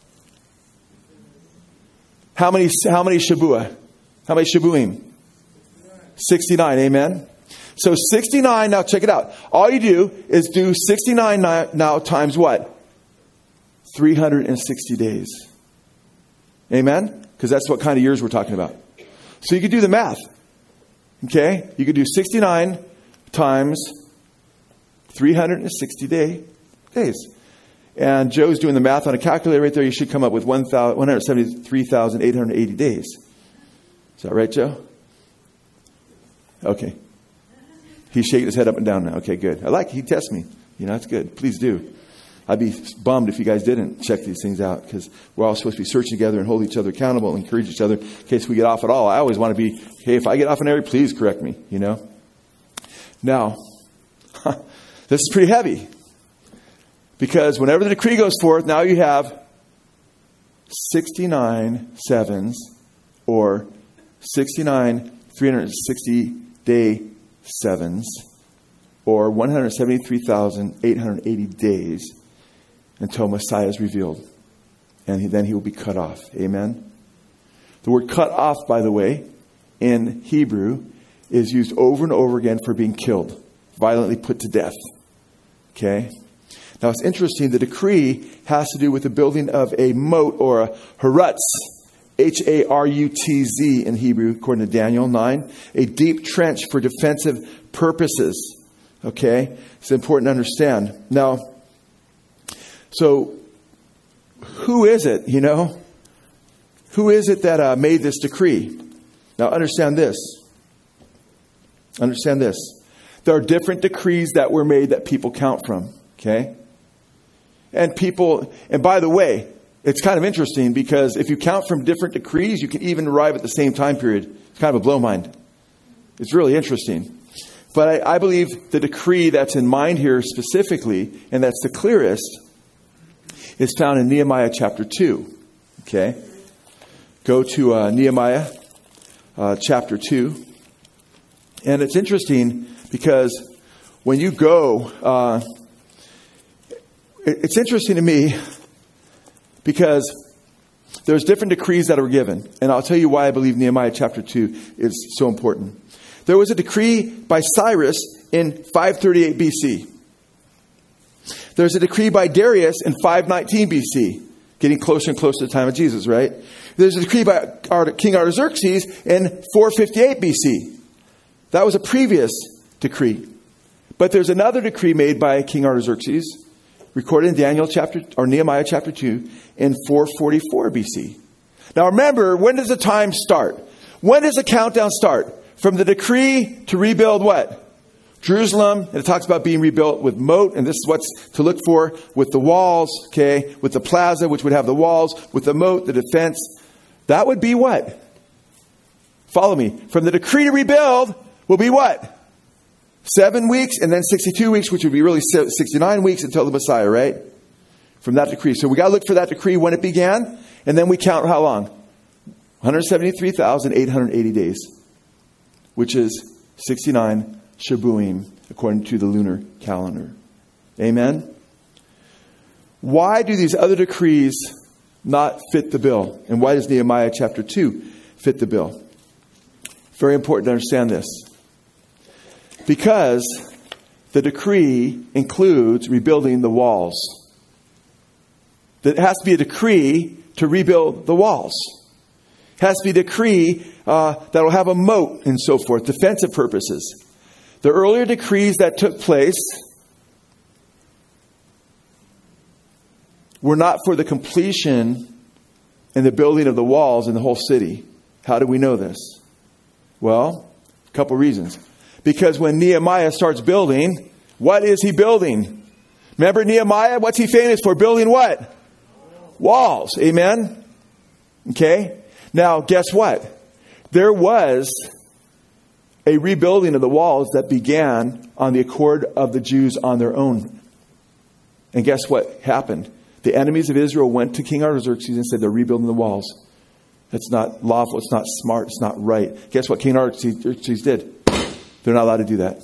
S1: How many, how many Shabua? How many Shabuim? sixty-nine, amen? So sixty-nine, now check it out. All you do is do sixty-nine now times what? three hundred sixty days. Amen? Because that's what kind of years we're talking about. So you could do the math. Okay? You could do sixty-nine times three hundred sixty day, days. And Joe's doing the math on a calculator right there. You should come up with one hundred seventy-three thousand eight hundred eighty days. Is that right, Joe? Okay. He's shaking his head up and down now. Okay, good. I like it. He tests me. You know, that's good. Please do. I'd be bummed if you guys didn't check these things out, because we're all supposed to be searching together and hold each other accountable and encourage each other in case we get off at all. I always want to be, hey, if I get off an area, please correct me, you know. Now, this is pretty heavy, because whenever the decree goes forth, now you have sixty-nine sevens, or sixty-nine three hundred sixty day sevens, or one hundred seventy-three thousand eight hundred eighty days until Messiah is revealed. And he, then he will be cut off. Amen? The word cut off, by the way, in Hebrew is used over and over again for being killed, violently put to death. Okay? Now it's interesting, the decree has to do with the building of a moat, or a harutz, H A R U T Z in Hebrew, according to Daniel nine, a deep trench for defensive purposes. Okay? It's important to understand. Now, so who is it, you know? Who is it that uh, made this decree? Now, understand this. Understand this. There are different decrees that were made that people count from. Okay? And people, and by the way, it's kind of interesting because if you count from different decrees, you can even arrive at the same time period. It's kind of a blow mind. It's really interesting. But I, I believe the decree that's in mind here specifically, and that's the clearest, is found in Nehemiah chapter two. Okay? Go to uh, Nehemiah uh, chapter two. And it's interesting because when you go, uh, it, it's interesting to me because there's different decrees that are given. And I'll tell you why I believe Nehemiah chapter two is so important. There was a decree by Cyrus in five thirty-eight B C. There's a decree by Darius in five nineteen B C. Getting closer and closer to the time of Jesus, right? There's a decree by King Artaxerxes in four fifty-eight B C. That was a previous decree. But there's another decree made by King Artaxerxes, recorded in Daniel chapter or Nehemiah chapter two in four forty-four B C. Now remember, when does the time start? When does the countdown start? From the decree to rebuild what? Jerusalem. And it talks about being rebuilt with moat. And this is what's to look for with the walls, okay? With the plaza, which would have the walls, with the moat, the defense. That would be what? Follow me. From the decree to rebuild will be what? Seven weeks and then sixty-two weeks, which would be really sixty-nine weeks until the Messiah, right? From that decree. So we got to look for that decree when it began. And then we count how long? one hundred seventy-three thousand eight hundred eighty days. Which is sixty-nine Shabuim, according to the lunar calendar. Amen? Why do these other decrees not fit the bill? And why does Nehemiah chapter two fit the bill? Very important to understand this. Because the decree includes rebuilding the walls. There has to be a decree to rebuild the walls. It has to be a decree uh, that will have a moat and so forth, defensive purposes. The earlier decrees that took place were not for the completion and the building of the walls in the whole city. How do we know this? Well, a couple reasons. Because when Nehemiah starts building, what is he building? Remember Nehemiah? What's he famous for? Building what? Walls. Amen? Okay? Now, guess what? There was a rebuilding of the walls that began on the accord of the Jews on their own. And guess what happened? The enemies of Israel went to King Artaxerxes and said, they're rebuilding the walls. That's not lawful. It's not smart. It's not right. Guess what King Artaxerxes did? They're not allowed to do that.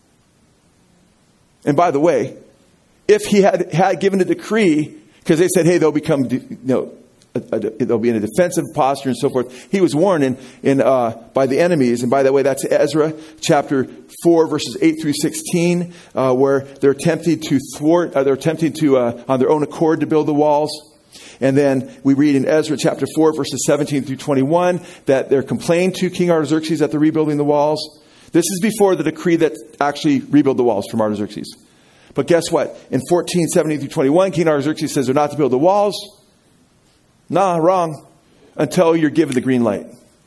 S1: And by the way, if he had, had given a decree, because they said, hey, they'll become, you know, a, a, they'll be in a defensive posture and so forth. He was warned in, in, uh, by the enemies. And by the way, that's Ezra chapter four, verses eight through sixteen, uh, where they're attempting to thwart, uh, they're attempting to, uh, on their own accord to build the walls. And then we read in Ezra chapter four, verses seventeen through twenty-one, that they're complaining to King Artaxerxes that they're rebuilding the walls. This is before the decree that actually rebuild the walls from Artaxerxes. But guess what? In fourteen seventeen through twenty-one, King Artaxerxes says they're not to build the walls. Nah, wrong. Until you're given the green light.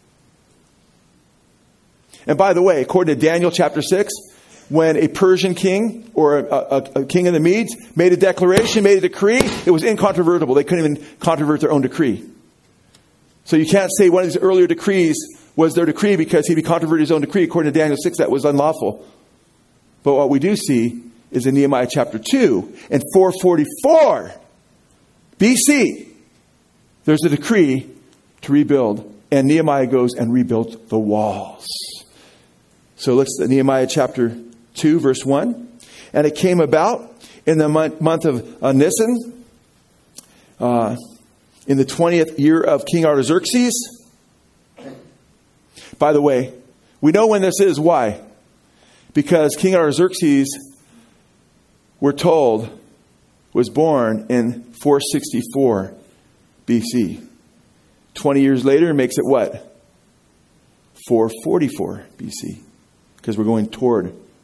S1: And by the way, according to Daniel chapter six, when a Persian king or a, a, a king of the Medes made a declaration, made a decree, it was incontrovertible. They couldn't even controvert their own decree. So you can't say one of these earlier decrees was their decree because he controverted his own decree. According to Daniel six, that was unlawful. But what we do see is in Nehemiah chapter two and four forty-four B C, there's a decree to rebuild. And Nehemiah goes and rebuilt the walls. So let's Nehemiah chapter two, verse one. And it came about in the month, month of uh, Nisan, uh, in the twentieth year of King Artaxerxes. By the way, we know when this is. Why? Because King Artaxerxes, we're told, was born in four sixty-four B C. twenty years later makes it what? four forty-four B C. Because we're going toward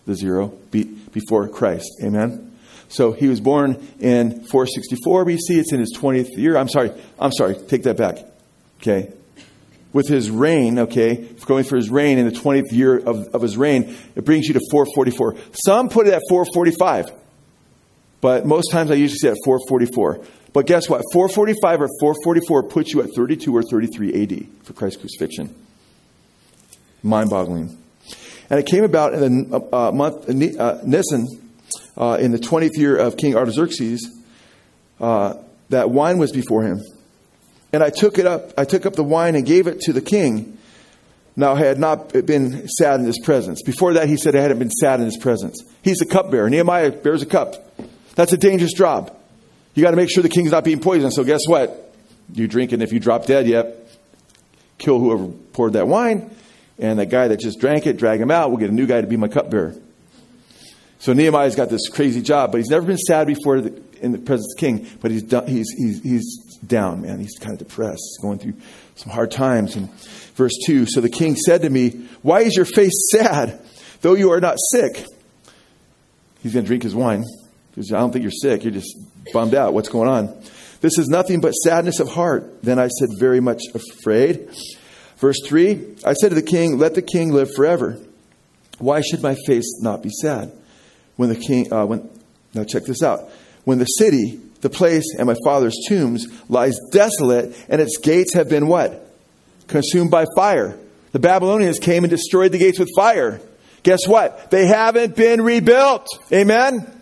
S1: the zero, be, before Christ. Amen? So he was born in four sixty-four B C. It's in his twentieth year. I'm sorry. I'm sorry. Take that back. Okay. With his reign, okay, going for his reign in the twentieth year of, of his reign, it brings you to four forty-four. Some put it at four forty-five. But most times I usually say at four forty-four. But guess what? four forty-five or four forty-four puts you at thirty-two or thirty-three A D for Christ's crucifixion. Mind-boggling. And it came about in the uh, month uh, Nisan, uh, in the twentieth year of King Artaxerxes, uh, that wine was before him. And I took it up. I took up the wine and gave it to the king. Now I had not been sad in his presence. Before that, he said I hadn't been sad in his presence. He's the cupbearer. Nehemiah bears a cup. That's a dangerous job. You got to make sure the king's not being poisoned. So guess what? You drink, and if you drop dead, yep, kill whoever poured that wine. And that guy that just drank it, drag him out. We'll get a new guy to be my cupbearer. So Nehemiah's got this crazy job, but he's never been sad before the, in the presence of the king. But he's done, he's he's he's down, man. He's kind of depressed. He's going through some hard times. And verse two. So the king said to me, "Why is your face sad, though you are not sick?" He's going to drink his wine. Because I don't think you're sick. You're just bummed out. What's going on? This is nothing but sadness of heart. Then I said, very much afraid. Verse three, I said to the king, let the king live forever. Why should my face not be sad? When the king, uh, when now check this out. When the city, the place, and my father's tombs lies desolate, and its gates have been what? Consumed by fire. The Babylonians came and destroyed the gates with fire. Guess what? They haven't been rebuilt. Amen?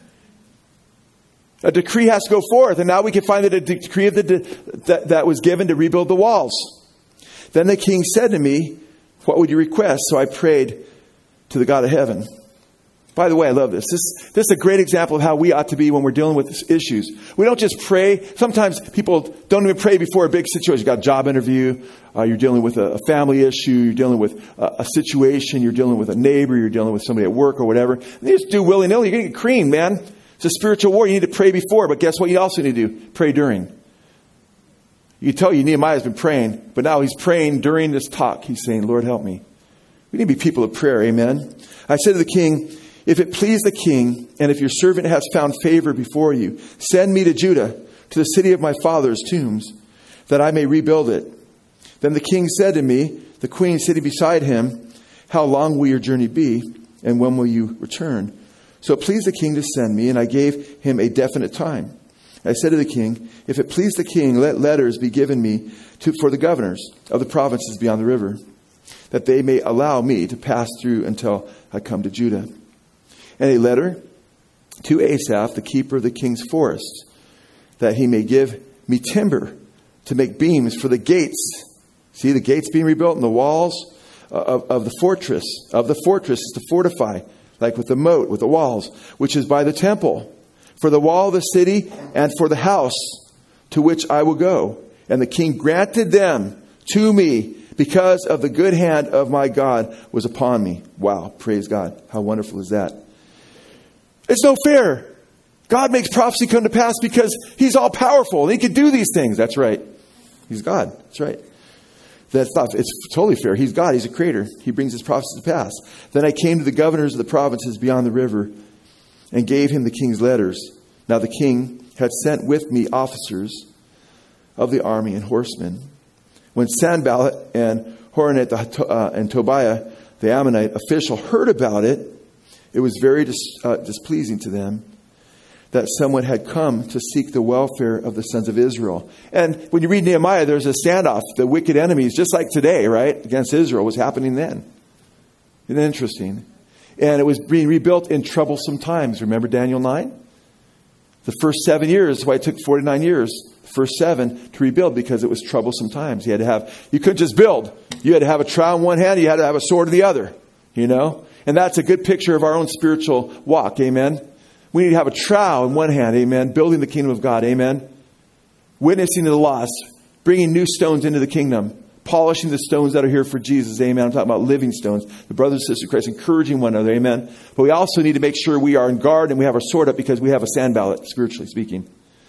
S1: A decree has to go forth, and now we can find that a decree of the de- that, that was given to rebuild the walls. Then the king said to me, what would you request? So I prayed to the God of heaven. By the way, I love this. This, this is a great example of how we ought to be when we're dealing with issues. We don't just pray. Sometimes people don't even pray before a big situation. You've got a job interview. Uh, you're dealing with a, a family issue. You're dealing with a, a situation. You're dealing with a neighbor. You're dealing with somebody at work or whatever. And you just do willy-nilly. You're going to get creamed, man. It's a spiritual war. You need to pray before, but guess what you also need to do? Pray during. You can tell you Nehemiah's been praying, but now he's praying during this talk. He's saying, Lord, help me. We need to be people of prayer, amen? I said to the king, if it please the king, and if your servant has found favor before you, send me to Judah, to the city of my father's tombs, that I may rebuild it. Then the king said to me, the queen sitting beside him, how long will your journey be, and when will you return? So it pleased the king to send me, and I gave him a definite time. I said to the king, if it please the king, let letters be given me to, for the governors of the provinces beyond the river, that they may allow me to pass through until I come to Judah. And a letter to Asaph, the keeper of the king's forest, that he may give me timber to make beams for the gates. See, the gates being rebuilt and the walls of, of the fortress, of the fortress is to fortify, like with the moat, with the walls, which is by the temple, for the wall of the city and for the house to which I will go. And the king granted them to me because of the good hand of my God was upon me. Wow, praise God. How wonderful is that? It's no fair. God makes prophecy come to pass because he's all powerful and he can do these things. That's right. He's God. That's right. That's not, it's totally fair. He's God. He's a creator. He brings his prophecies to pass. Then I came to the governors of the provinces beyond the river and gave him the king's letters. Now the king had sent with me officers of the army and horsemen. When Sanballat and Horonit uh, and Tobiah, the Ammonite official, heard about it, it was very dis, uh, displeasing to them that someone had come to seek the welfare of the sons of Israel. And when you read Nehemiah, there's a standoff. The wicked enemies, just like today, right, against Israel, was happening then. Isn't that interesting? And it was being rebuilt in troublesome times. Remember Daniel nine? The first seven years, that's why it took forty-nine years, the first seven, to rebuild, because it was troublesome times. You had to have, you couldn't just build. You had to have a trowel in one hand, you had to have a sword in the other, you know? And that's a good picture of our own spiritual walk, amen? We need to have a trowel in one hand, amen? Building the kingdom of God, amen? Witnessing to the lost, bringing new stones into the kingdom, polishing the stones that are here for Jesus, amen? I'm talking about living stones. The brothers and sisters of Christ, encouraging one another, amen? But we also need to make sure we are in guard and we have our sword up because we have a Sanballat, spiritually speaking.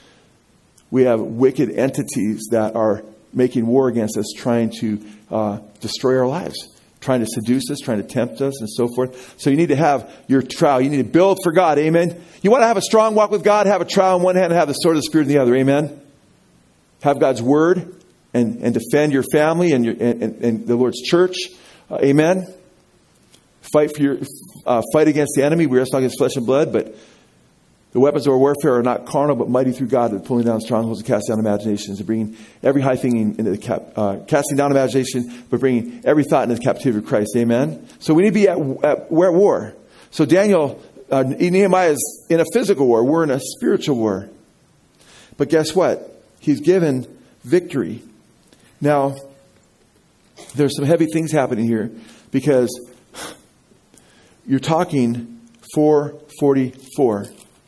S1: We have wicked entities that are making war against us, trying to uh, destroy our lives. trying to seduce us, trying to tempt us, and so forth. So you need to have your trial. You need to build for God. Amen. You want to have a strong walk with God? Have a trial in one hand and have the sword of the Spirit in the other. Amen. Have God's word and, and defend your family and, your, and, and, and the Lord's church. Uh, amen. Fight for your uh, fight against the enemy. We wrestle against flesh and blood, but the weapons of our warfare are not carnal, but mighty through God, that pulling down strongholds and casting down imaginations, and bringing every high thing into the cap, uh, casting down imagination, but bringing every thought into the captivity of Christ. Amen. So we need to be at, at we're at war. So Daniel, uh, Nehemiah is in a physical war. We're in a spiritual war. But guess what? He's given victory. Now, there's some heavy things happening here, because you're talking four forty-four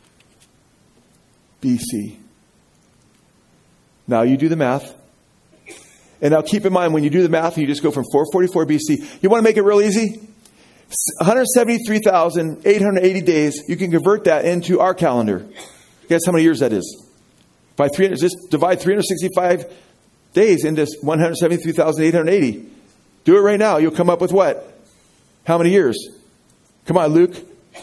S1: B C. Now you do the math. And now keep in mind, when you do the math and you just go from four forty-four B C, you want to make it real easy? one hundred seventy-three thousand eight hundred eighty days, you can convert that into our calendar. Guess how many years that is? By three hundred, just divide three hundred sixty-five days into one hundred seventy-three thousand eight hundred eighty. Do it right now. You'll come up with what? How many years? Come on, Luke.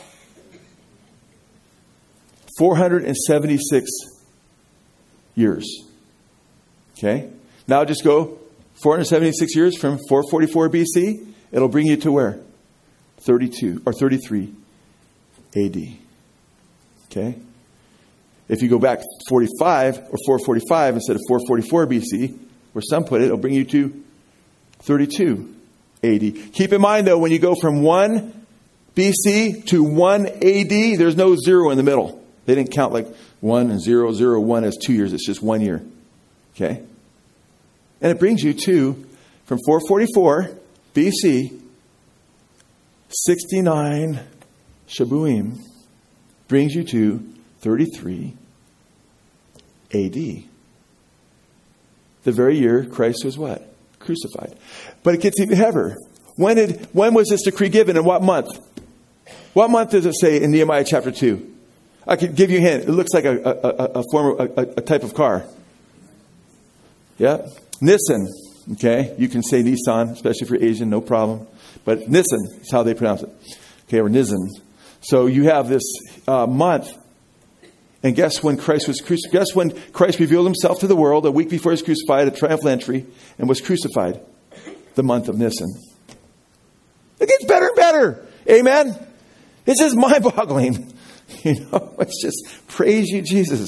S1: four hundred seventy-six years. Okay? Now just go four hundred seventy-six years from four forty-four B C. It'll bring you to where? thirty-two or thirty-three A D. Okay? If you go back forty-five or four forty-five instead of four forty-four B C, where some put it, it'll bring you to thirty-two A D. Keep in mind, though, when you go from one B C to one A D, there's no zero in the middle. They didn't count like one and zero, zero, one as two years. It's just one year. Okay? And it brings you to, from four forty-four B C, sixty-nine Shabuim, brings you to thirty-three A D. The very year Christ was what? Crucified. But it gets even heavier. When did, when was this decree given, and what month? What month does it say in Nehemiah chapter two? I could give you a hint. It looks like a, a, a form of a, a type of car. Yeah. Nisan. Okay. You can say Nissan, especially if you're Asian, no problem. But Nisan is how they pronounce it. Okay. Or Nisan. So you have this uh, month. And guess when Christ was crucified? Guess when Christ revealed himself to the world a week before he was crucified, a triumphal entry, and was crucified? The month of Nisan. It gets better and better. Amen. It's just mind-boggling. You know, it's just praise you, Jesus.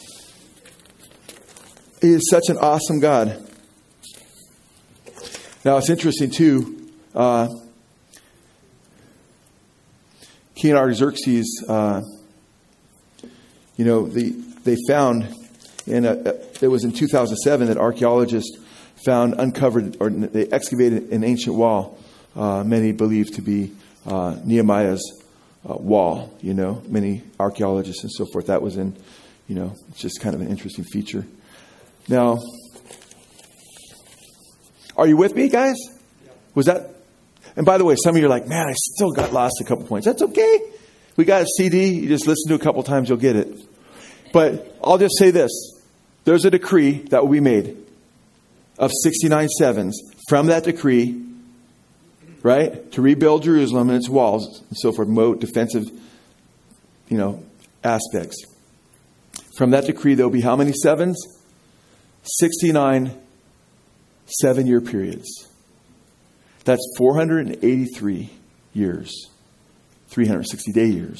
S1: He is such an awesome God. Now, it's interesting, too. Uh, King Artaxerxes, uh, you know, the, they found, in a, it was in two thousand seven that archaeologists found uncovered, or they excavated an ancient wall, uh, many believe to be uh, Nehemiah's Uh, wall, you know, many archaeologists and so forth. That was in, you know, it's just kind of an interesting feature. Now, are you with me, guys? Was that, and by the way, some of you are like, man, I still got lost a couple points. That's okay. We got a C D. You just listen to it a couple times, you'll get it. But I'll just say this. There's a decree that will be made of sixty-nine sevens. From that decree, right, to rebuild Jerusalem and its walls and so forth, moat, defensive, you know, aspects. From that decree, there will be how many sevens? sixty-nine seven-year periods. That's four hundred eighty-three years. three hundred sixty day years.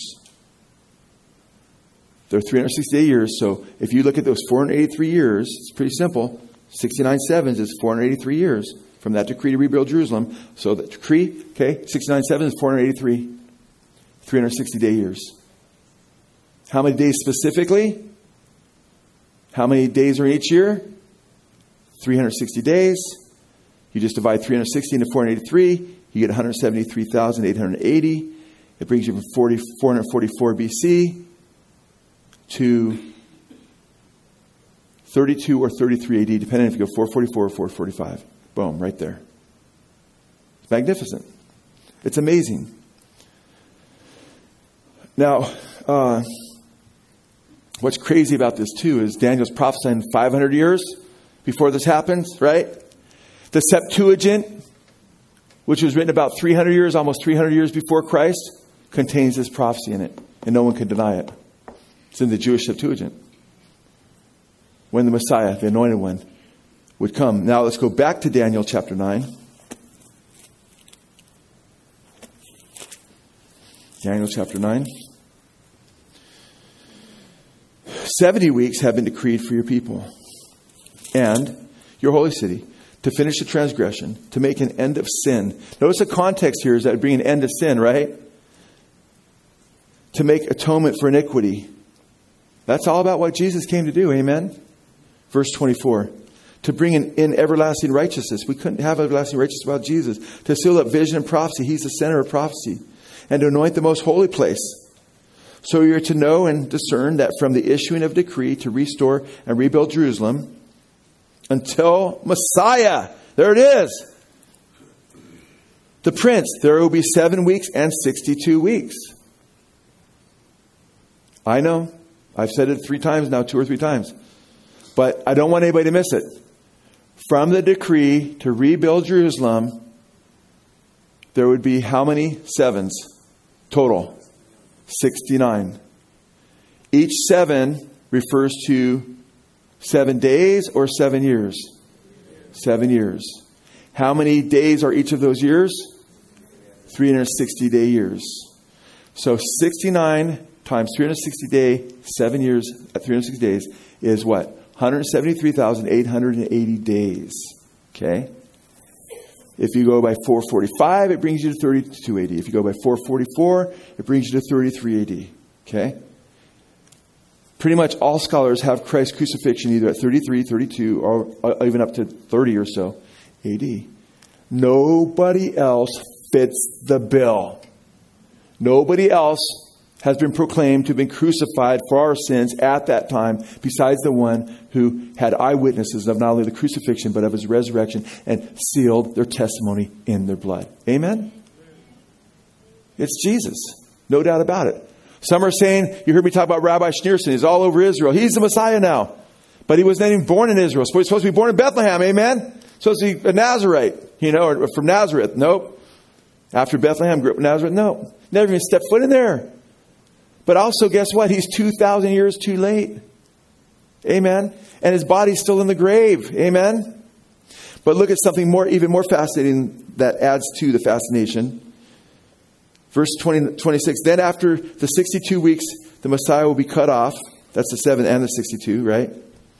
S1: They're three hundred sixty day years. So if you look at those four hundred eighty-three years, it's pretty simple. sixty-nine sevens is four hundred eighty-three years. From that decree to rebuild Jerusalem. So the decree, okay, sixty-nine seven is four hundred eighty-three. three hundred sixty day years. How many days specifically? How many days are in each year? three hundred sixty days. You just divide three hundred sixty into four hundred eighty-three. You get one hundred seventy-three thousand eight hundred eighty. It brings you from four hundred forty-four B C to thirty-two or thirty-three A D, depending if you go four forty-four or four forty-five. Boom, right there. It's magnificent. It's amazing. Now, uh, what's crazy about this too is Daniel's prophesying five hundred years before this happens, right? The Septuagint which was written about three hundred years, almost three hundred years before Christ, contains this prophecy in it. And no one can deny it. It's in the Jewish Septuagint. When the Messiah, the anointed one, would come. Now let's go back to Daniel chapter nine. Daniel chapter nine. seventy weeks have been decreed for your people and your holy city to finish the transgression, to make an end of sin. Notice the context here is that bring an end to sin, right? To make atonement for iniquity. That's all about what Jesus came to do. Amen. Verse twenty-four. To bring in, in everlasting righteousness. We couldn't have everlasting righteousness without Jesus. To seal up vision and prophecy. He's the center of prophecy. And to anoint the most holy place. So you're to know and discern that from the issuing of decree to restore and rebuild Jerusalem until Messiah, there it is, the Prince, there will be seven weeks and sixty-two weeks. I know, I've said it three times now, two or three times, but I don't want anybody to miss it. From the decree to rebuild Jerusalem, there would be how many sevens total? sixty-nine. Each seven refers to seven days or seven years? Seven years. How many days are each of those years? three hundred sixty day years. So sixty-nine times three hundred sixty day, seven years at three hundred sixty days is what? one hundred seventy-three thousand eight hundred eighty days. Okay? If you go by four forty-five, it brings you to thirty-two A D. If you go by four forty-four, it brings you to thirty-three A D. Okay? Pretty much all scholars have Christ's crucifixion either at thirty-three, thirty-two, or even up to thirty or so A D. Nobody else fits the bill. Nobody else has been proclaimed to have been crucified for our sins at that time, besides the one who had eyewitnesses of not only the crucifixion, but of his resurrection, and sealed their testimony in their blood. Amen? It's Jesus. No doubt about it. Some are saying, you heard me talk about Rabbi Schneerson. He's all over Israel. He's the Messiah now. But he wasn't even born in Israel. He's supposed to be born in Bethlehem. Amen? Supposed to be a Nazarite, you know, or from Nazareth. Nope. After Bethlehem, grew up in Nazareth. No. Never even stepped foot in there. But also, guess what? He's two thousand years too late. Amen. And his body's still in the grave. Amen. But look at something more, even more fascinating that adds to the fascination. Verse twenty, twenty-six. Then after the sixty-two weeks, the Messiah will be cut off. That's the seven and the sixty-two, right?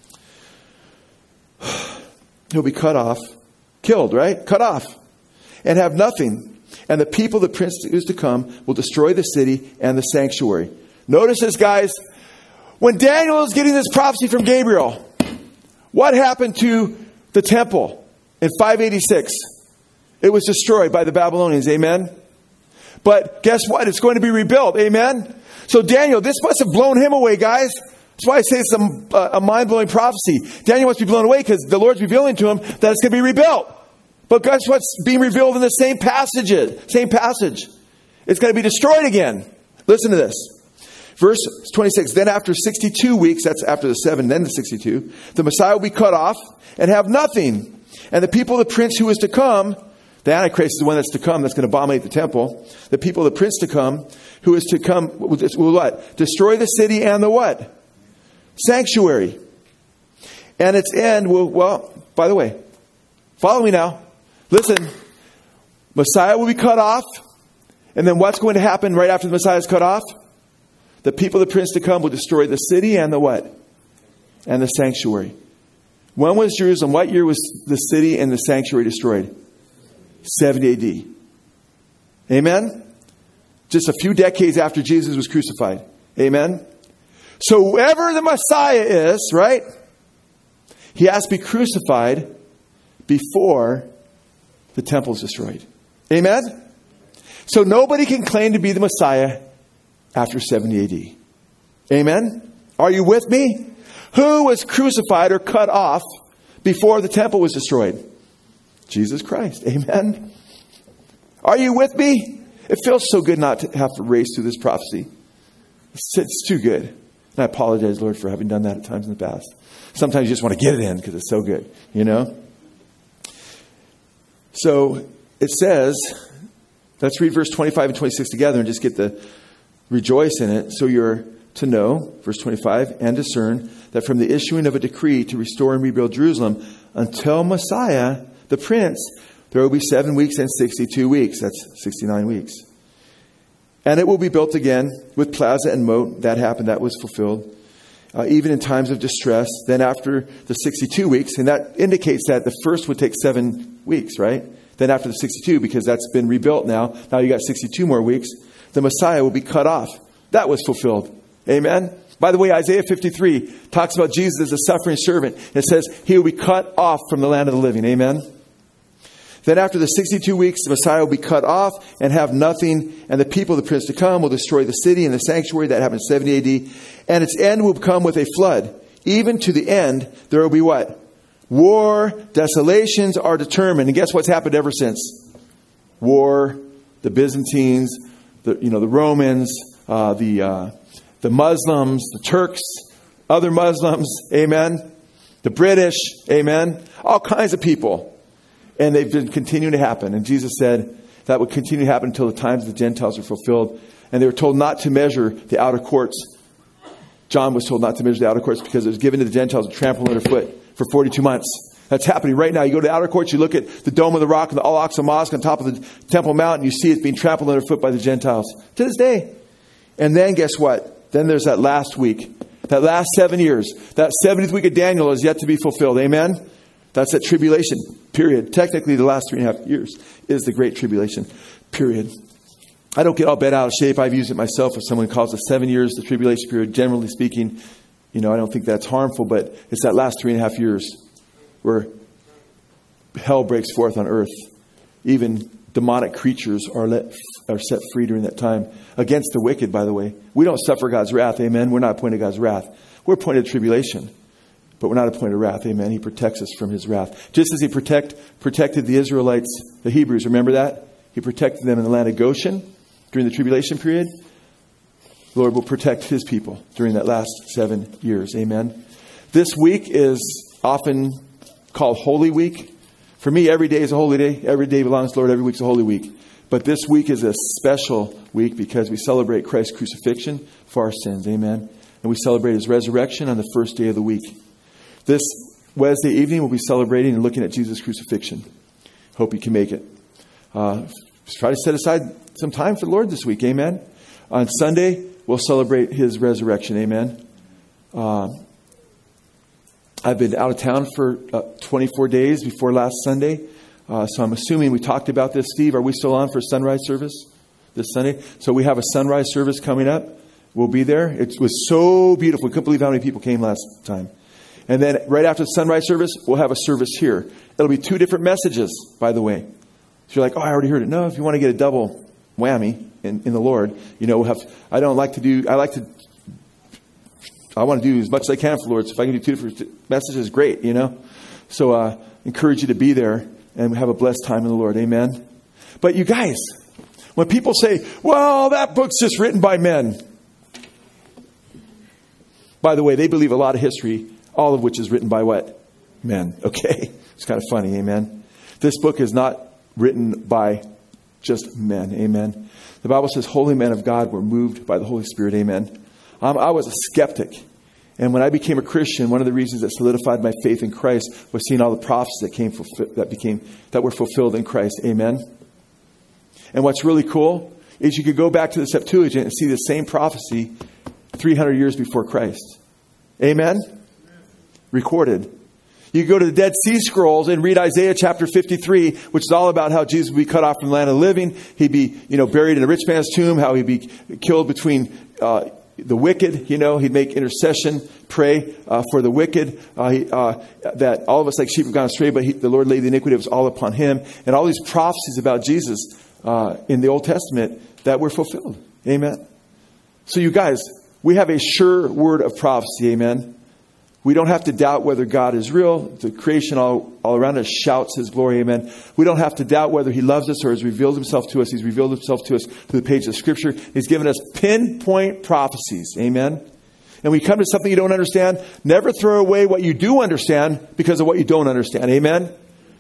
S1: He'll be cut off. Killed, right? Cut off. And have nothing. And the people the prince is to come will destroy the city and the sanctuary. Notice this, guys. When Daniel is getting this prophecy from Gabriel, what happened to the temple in five eighty-six? It was destroyed by the Babylonians. Amen? But guess what? It's going to be rebuilt. Amen? So Daniel, this must have blown him away, guys. That's why I say it's a, a mind-blowing prophecy. Daniel must be blown away because the Lord's revealing to him that it's going to be rebuilt. But guess what's being revealed in the same passages? Same passage. It's going to be destroyed again. Listen to this. Verse twenty-six. Then after sixty-two weeks, that's after the seven, then the sixty-two, the Messiah will be cut off and have nothing. And the people of the prince who is to come, the Antichrist is the one that's to come, that's going to abominate the temple. The people of the prince to come, who is to come, will, will what? Destroy the city and the what? Sanctuary. And its end will, well, by the way, follow me now. Listen, Messiah will be cut off. And then what's going to happen right after the Messiah is cut off? The people of the prince to come will destroy the city and the what? And the sanctuary. When was Jerusalem? What year was the city and the sanctuary destroyed? seventy A D. Amen? Just a few decades after Jesus was crucified. Amen? So whoever the Messiah is, right? He has to be crucified before the temple is destroyed. Amen? So nobody can claim to be the Messiah after seventy A D. Amen? Are you with me? Who was crucified or cut off before the temple was destroyed? Jesus Christ. Amen? Are you with me? It feels so good not to have to race through this prophecy. It's, it's too good. And I apologize, Lord, for having done that at times in the past. Sometimes you just want to get it in because it's so good, you know? So it says, let's read verse twenty-five and twenty-six together and just get the rejoice in it. So you're to know, verse twenty-five, and discern that from the issuing of a decree to restore and rebuild Jerusalem until Messiah, the Prince, there will be seven weeks and sixty-two weeks. That's sixty-nine weeks. And it will be built again with plaza and moat. That happened. That was fulfilled. Uh, even in times of distress. Then after the sixty-two weeks, and that indicates that the first would take seven weeks, right? Then after the sixty-two, because that's been rebuilt now. Now you got sixty-two more weeks. The Messiah will be cut off. That was fulfilled. Amen. By the way, Isaiah fifty-three talks about Jesus as a suffering servant. It says he will be cut off from the land of the living. Amen. Then after the sixty-two weeks, the Messiah will be cut off and have nothing. And the people of the Prince to come will destroy the city and the sanctuary. That happened in seventy A D. And its end will come with a flood. Even to the end, there will be what? War, desolations are determined. And guess what's happened ever since? War, the Byzantines, the you know the Romans, uh, the uh, the Muslims, the Turks, other Muslims, amen. The British, amen. All kinds of people. And they've been continuing to happen. And Jesus said that would continue to happen until the times of the Gentiles are fulfilled. And they were told not to measure the outer courts. John was told not to measure the outer courts because it was given to the Gentiles to trample underfoot for forty-two months. That's happening right now. You go to the outer courts, you look at the Dome of the Rock and the Al-Aqsa Mosque on top of the Temple Mount, and you see it's being trampled underfoot by the Gentiles to this day. And then guess what? Then there's that last week. That last seven years. That seventieth week of Daniel is yet to be fulfilled. Amen? That's that tribulation period. Technically, the last three and a half years is the Great Tribulation period. I don't get all bent out of shape. I've used it myself. If someone calls it seven years, the tribulation period, generally speaking, you know, I don't think that's harmful, but it's that last three and a half years where hell breaks forth on earth. Even demonic creatures are let are set free during that time against the wicked, by the way. We don't suffer God's wrath, amen. We're not appointed God's wrath. We're appointed tribulation. But we're not appointed wrath. Amen. He protects us from his wrath. Just as he protect, protected the Israelites, the Hebrews. Remember that? He protected them in the land of Goshen during the tribulation period. The Lord will protect his people during that last seven years. Amen. This week is often called Holy Week. For me, every day is a holy day. Every day belongs to the Lord. Every week is a holy week. But this week is a special week because we celebrate Christ's crucifixion for our sins. Amen. And we celebrate his resurrection on the first day of the week. This Wednesday evening, we'll be celebrating and looking at Jesus' crucifixion. Hope you can make it. Uh, try to set aside some time for the Lord this week. Amen. On Sunday, we'll celebrate his resurrection. Amen. Uh, I've been out of town for uh, twenty-four days before last Sunday. Uh, so I'm assuming we talked about this. Steve, are we still on for sunrise service this Sunday? So we have a sunrise service coming up. We'll be there. It was so beautiful. We couldn't believe how many people came last time. And then right after the sunrise service, we'll have a service here. It'll be two different messages, by the way. So you're like, oh, I already heard it. No, if you want to get a double whammy in, in the Lord, you know, we'll have, I don't like to do, I like to, I want to do as much as I can for the Lord. So if I can do two different messages, great, you know. So I uh, encourage you to be there and have a blessed time in the Lord. Amen. But you guys, when people say, well, that book's just written by men. By the way, they believe a lot of history, all of which is written by what? Men. Okay. It's kind of funny. Amen. This book is not written by just men. Amen. The Bible says holy men of God were moved by the Holy Spirit. Amen. Um, I was a skeptic. And when I became a Christian, one of the reasons that solidified my faith in Christ was seeing all the prophecies that came fulfi- that became that were fulfilled in Christ. Amen. And what's really cool is you could go back to the Septuagint and see the same prophecy three hundred years before Christ. Amen. Recorded. You can go to the Dead Sea Scrolls and read Isaiah chapter fifty-three, which is all about how Jesus would be cut off from the land of the living. He'd be, you know, buried in a rich man's tomb, how he'd be killed between uh, the wicked. You know, he'd make intercession, pray uh, for the wicked. Uh, he, uh, that all of us like sheep have gone astray, but he, the Lord laid the iniquity of us all upon him. And all these prophecies about Jesus uh, in the Old Testament that were fulfilled. Amen. So you guys, we have a sure word of prophecy. Amen. We don't have to doubt whether God is real. The creation all, all around us shouts his glory. Amen. We don't have to doubt whether he loves us or has revealed himself to us. He's revealed himself to us through the pages of Scripture. He's given us pinpoint prophecies. Amen. And we come to something you don't understand, never throw away what you do understand because of what you don't understand. Amen.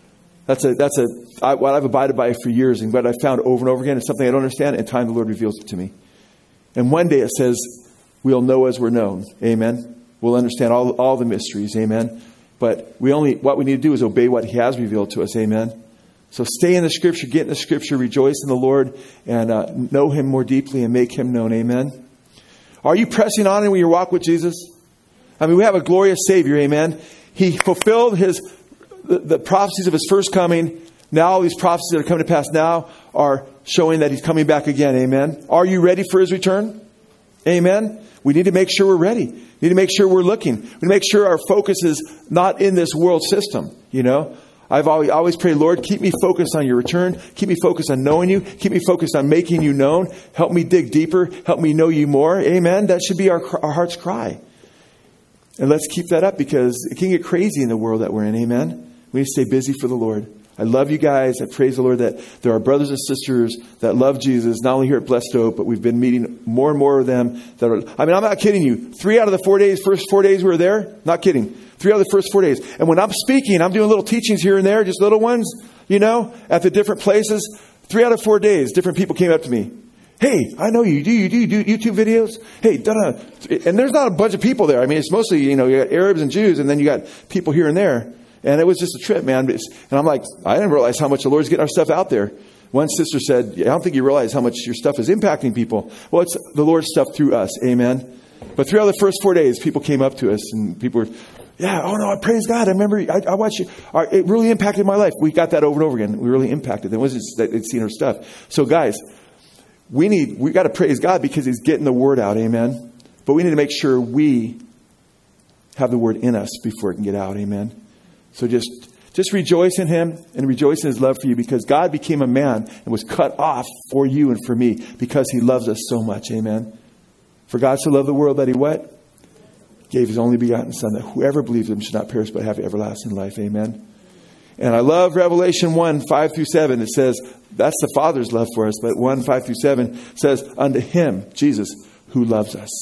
S1: That's a, that's a, I, what I've abided by for years, and what I've found over and over again is something I don't understand, and in time the Lord reveals it to me. And one day it says, we'll know as we're known. Amen. We'll understand all, all the mysteries. Amen. But we only, what we need to do is obey what he has revealed to us. Amen. So stay in the scripture, get in the scripture, rejoice in the Lord, and uh, know him more deeply and make him known. Amen. Are you pressing on in your walk with Jesus? I mean, we have a glorious Savior. Amen. He fulfilled his the, the prophecies of his first coming. Now these prophecies that are coming to pass now are showing that he's coming back again. Amen. Are you ready for his return? Amen. We need to make sure we're ready. We need to make sure we're looking. We need to make sure our focus is not in this world system. You know, I've always, always prayed, Lord, keep me focused on your return. Keep me focused on knowing you. Keep me focused on making you known. Help me dig deeper. Help me know you more. Amen. That should be our, our heart's cry. And let's keep that up, because it can get crazy in the world that we're in. Amen. We need to stay busy for the Lord. I love you guys. I praise the Lord that there are brothers and sisters that love Jesus, not only here at Blessed Hope, but we've been meeting more and more of them that are, I mean, I'm not kidding you. Three out of the four days, first four days we were there, not kidding. Three out of the first four days. And when I'm speaking, I'm doing little teachings here and there, just little ones, you know, at the different places. Three out of four days, different people came up to me. Hey, I know you. Do you do, you do YouTube videos? Hey, da-da. And there's not a bunch of people there. I mean, it's mostly, you know, you got Arabs and Jews, and then you got people here and there. And it was just a trip, man. And I'm like, I didn't realize how much the Lord's getting our stuff out there. One sister said, I don't think you realize how much your stuff is impacting people. Well, it's the Lord's stuff through us. Amen. But throughout the first four days, people came up to us, and people were, yeah, oh no, I praise God. I remember, I, I watched you. It really impacted my life. We got that over and over again. We really impacted them. It wasn't just that they'd seen our stuff. So guys, we need, we got to praise God because he's getting the word out. Amen. But we need to make sure we have the word in us before it can get out. Amen. So just, just rejoice in him and rejoice in his love for you, because God became a man and was cut off for you and for me because he loves us so much. Amen. For God so loved the world that he what? Gave his only begotten son, that whoever believes him should not perish but have everlasting life. Amen. And I love Revelation one, five through seven. It says, that's the Father's love for us. But one, five through seven says, unto him, Jesus, who loves us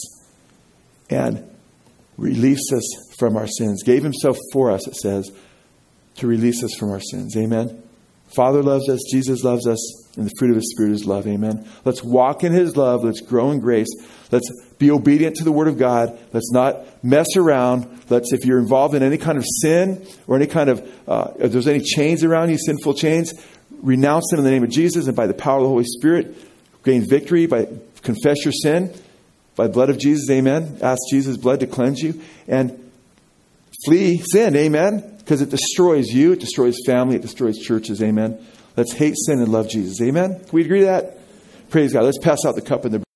S1: and released us from our sins, gave himself for us, it says, to release us from our sins. Amen. Father loves us. Jesus loves us. And the fruit of his Spirit is love. Amen. Let's walk in his love. Let's grow in grace. Let's be obedient to the word of God. Let's not mess around. Let's, if you're involved in any kind of sin or any kind of, uh, if there's any chains around you, sinful chains, renounce them in the name of Jesus, and by the power of the Holy Spirit, gain victory by confess your sin by the blood of Jesus. Amen. Ask Jesus' blood to cleanse you and flee sin. Amen. Because it destroys you. It destroys family. It destroys churches. Amen. Let's hate sin and love Jesus. Amen. Can we agree to that? Praise God. Let's pass out the cup and the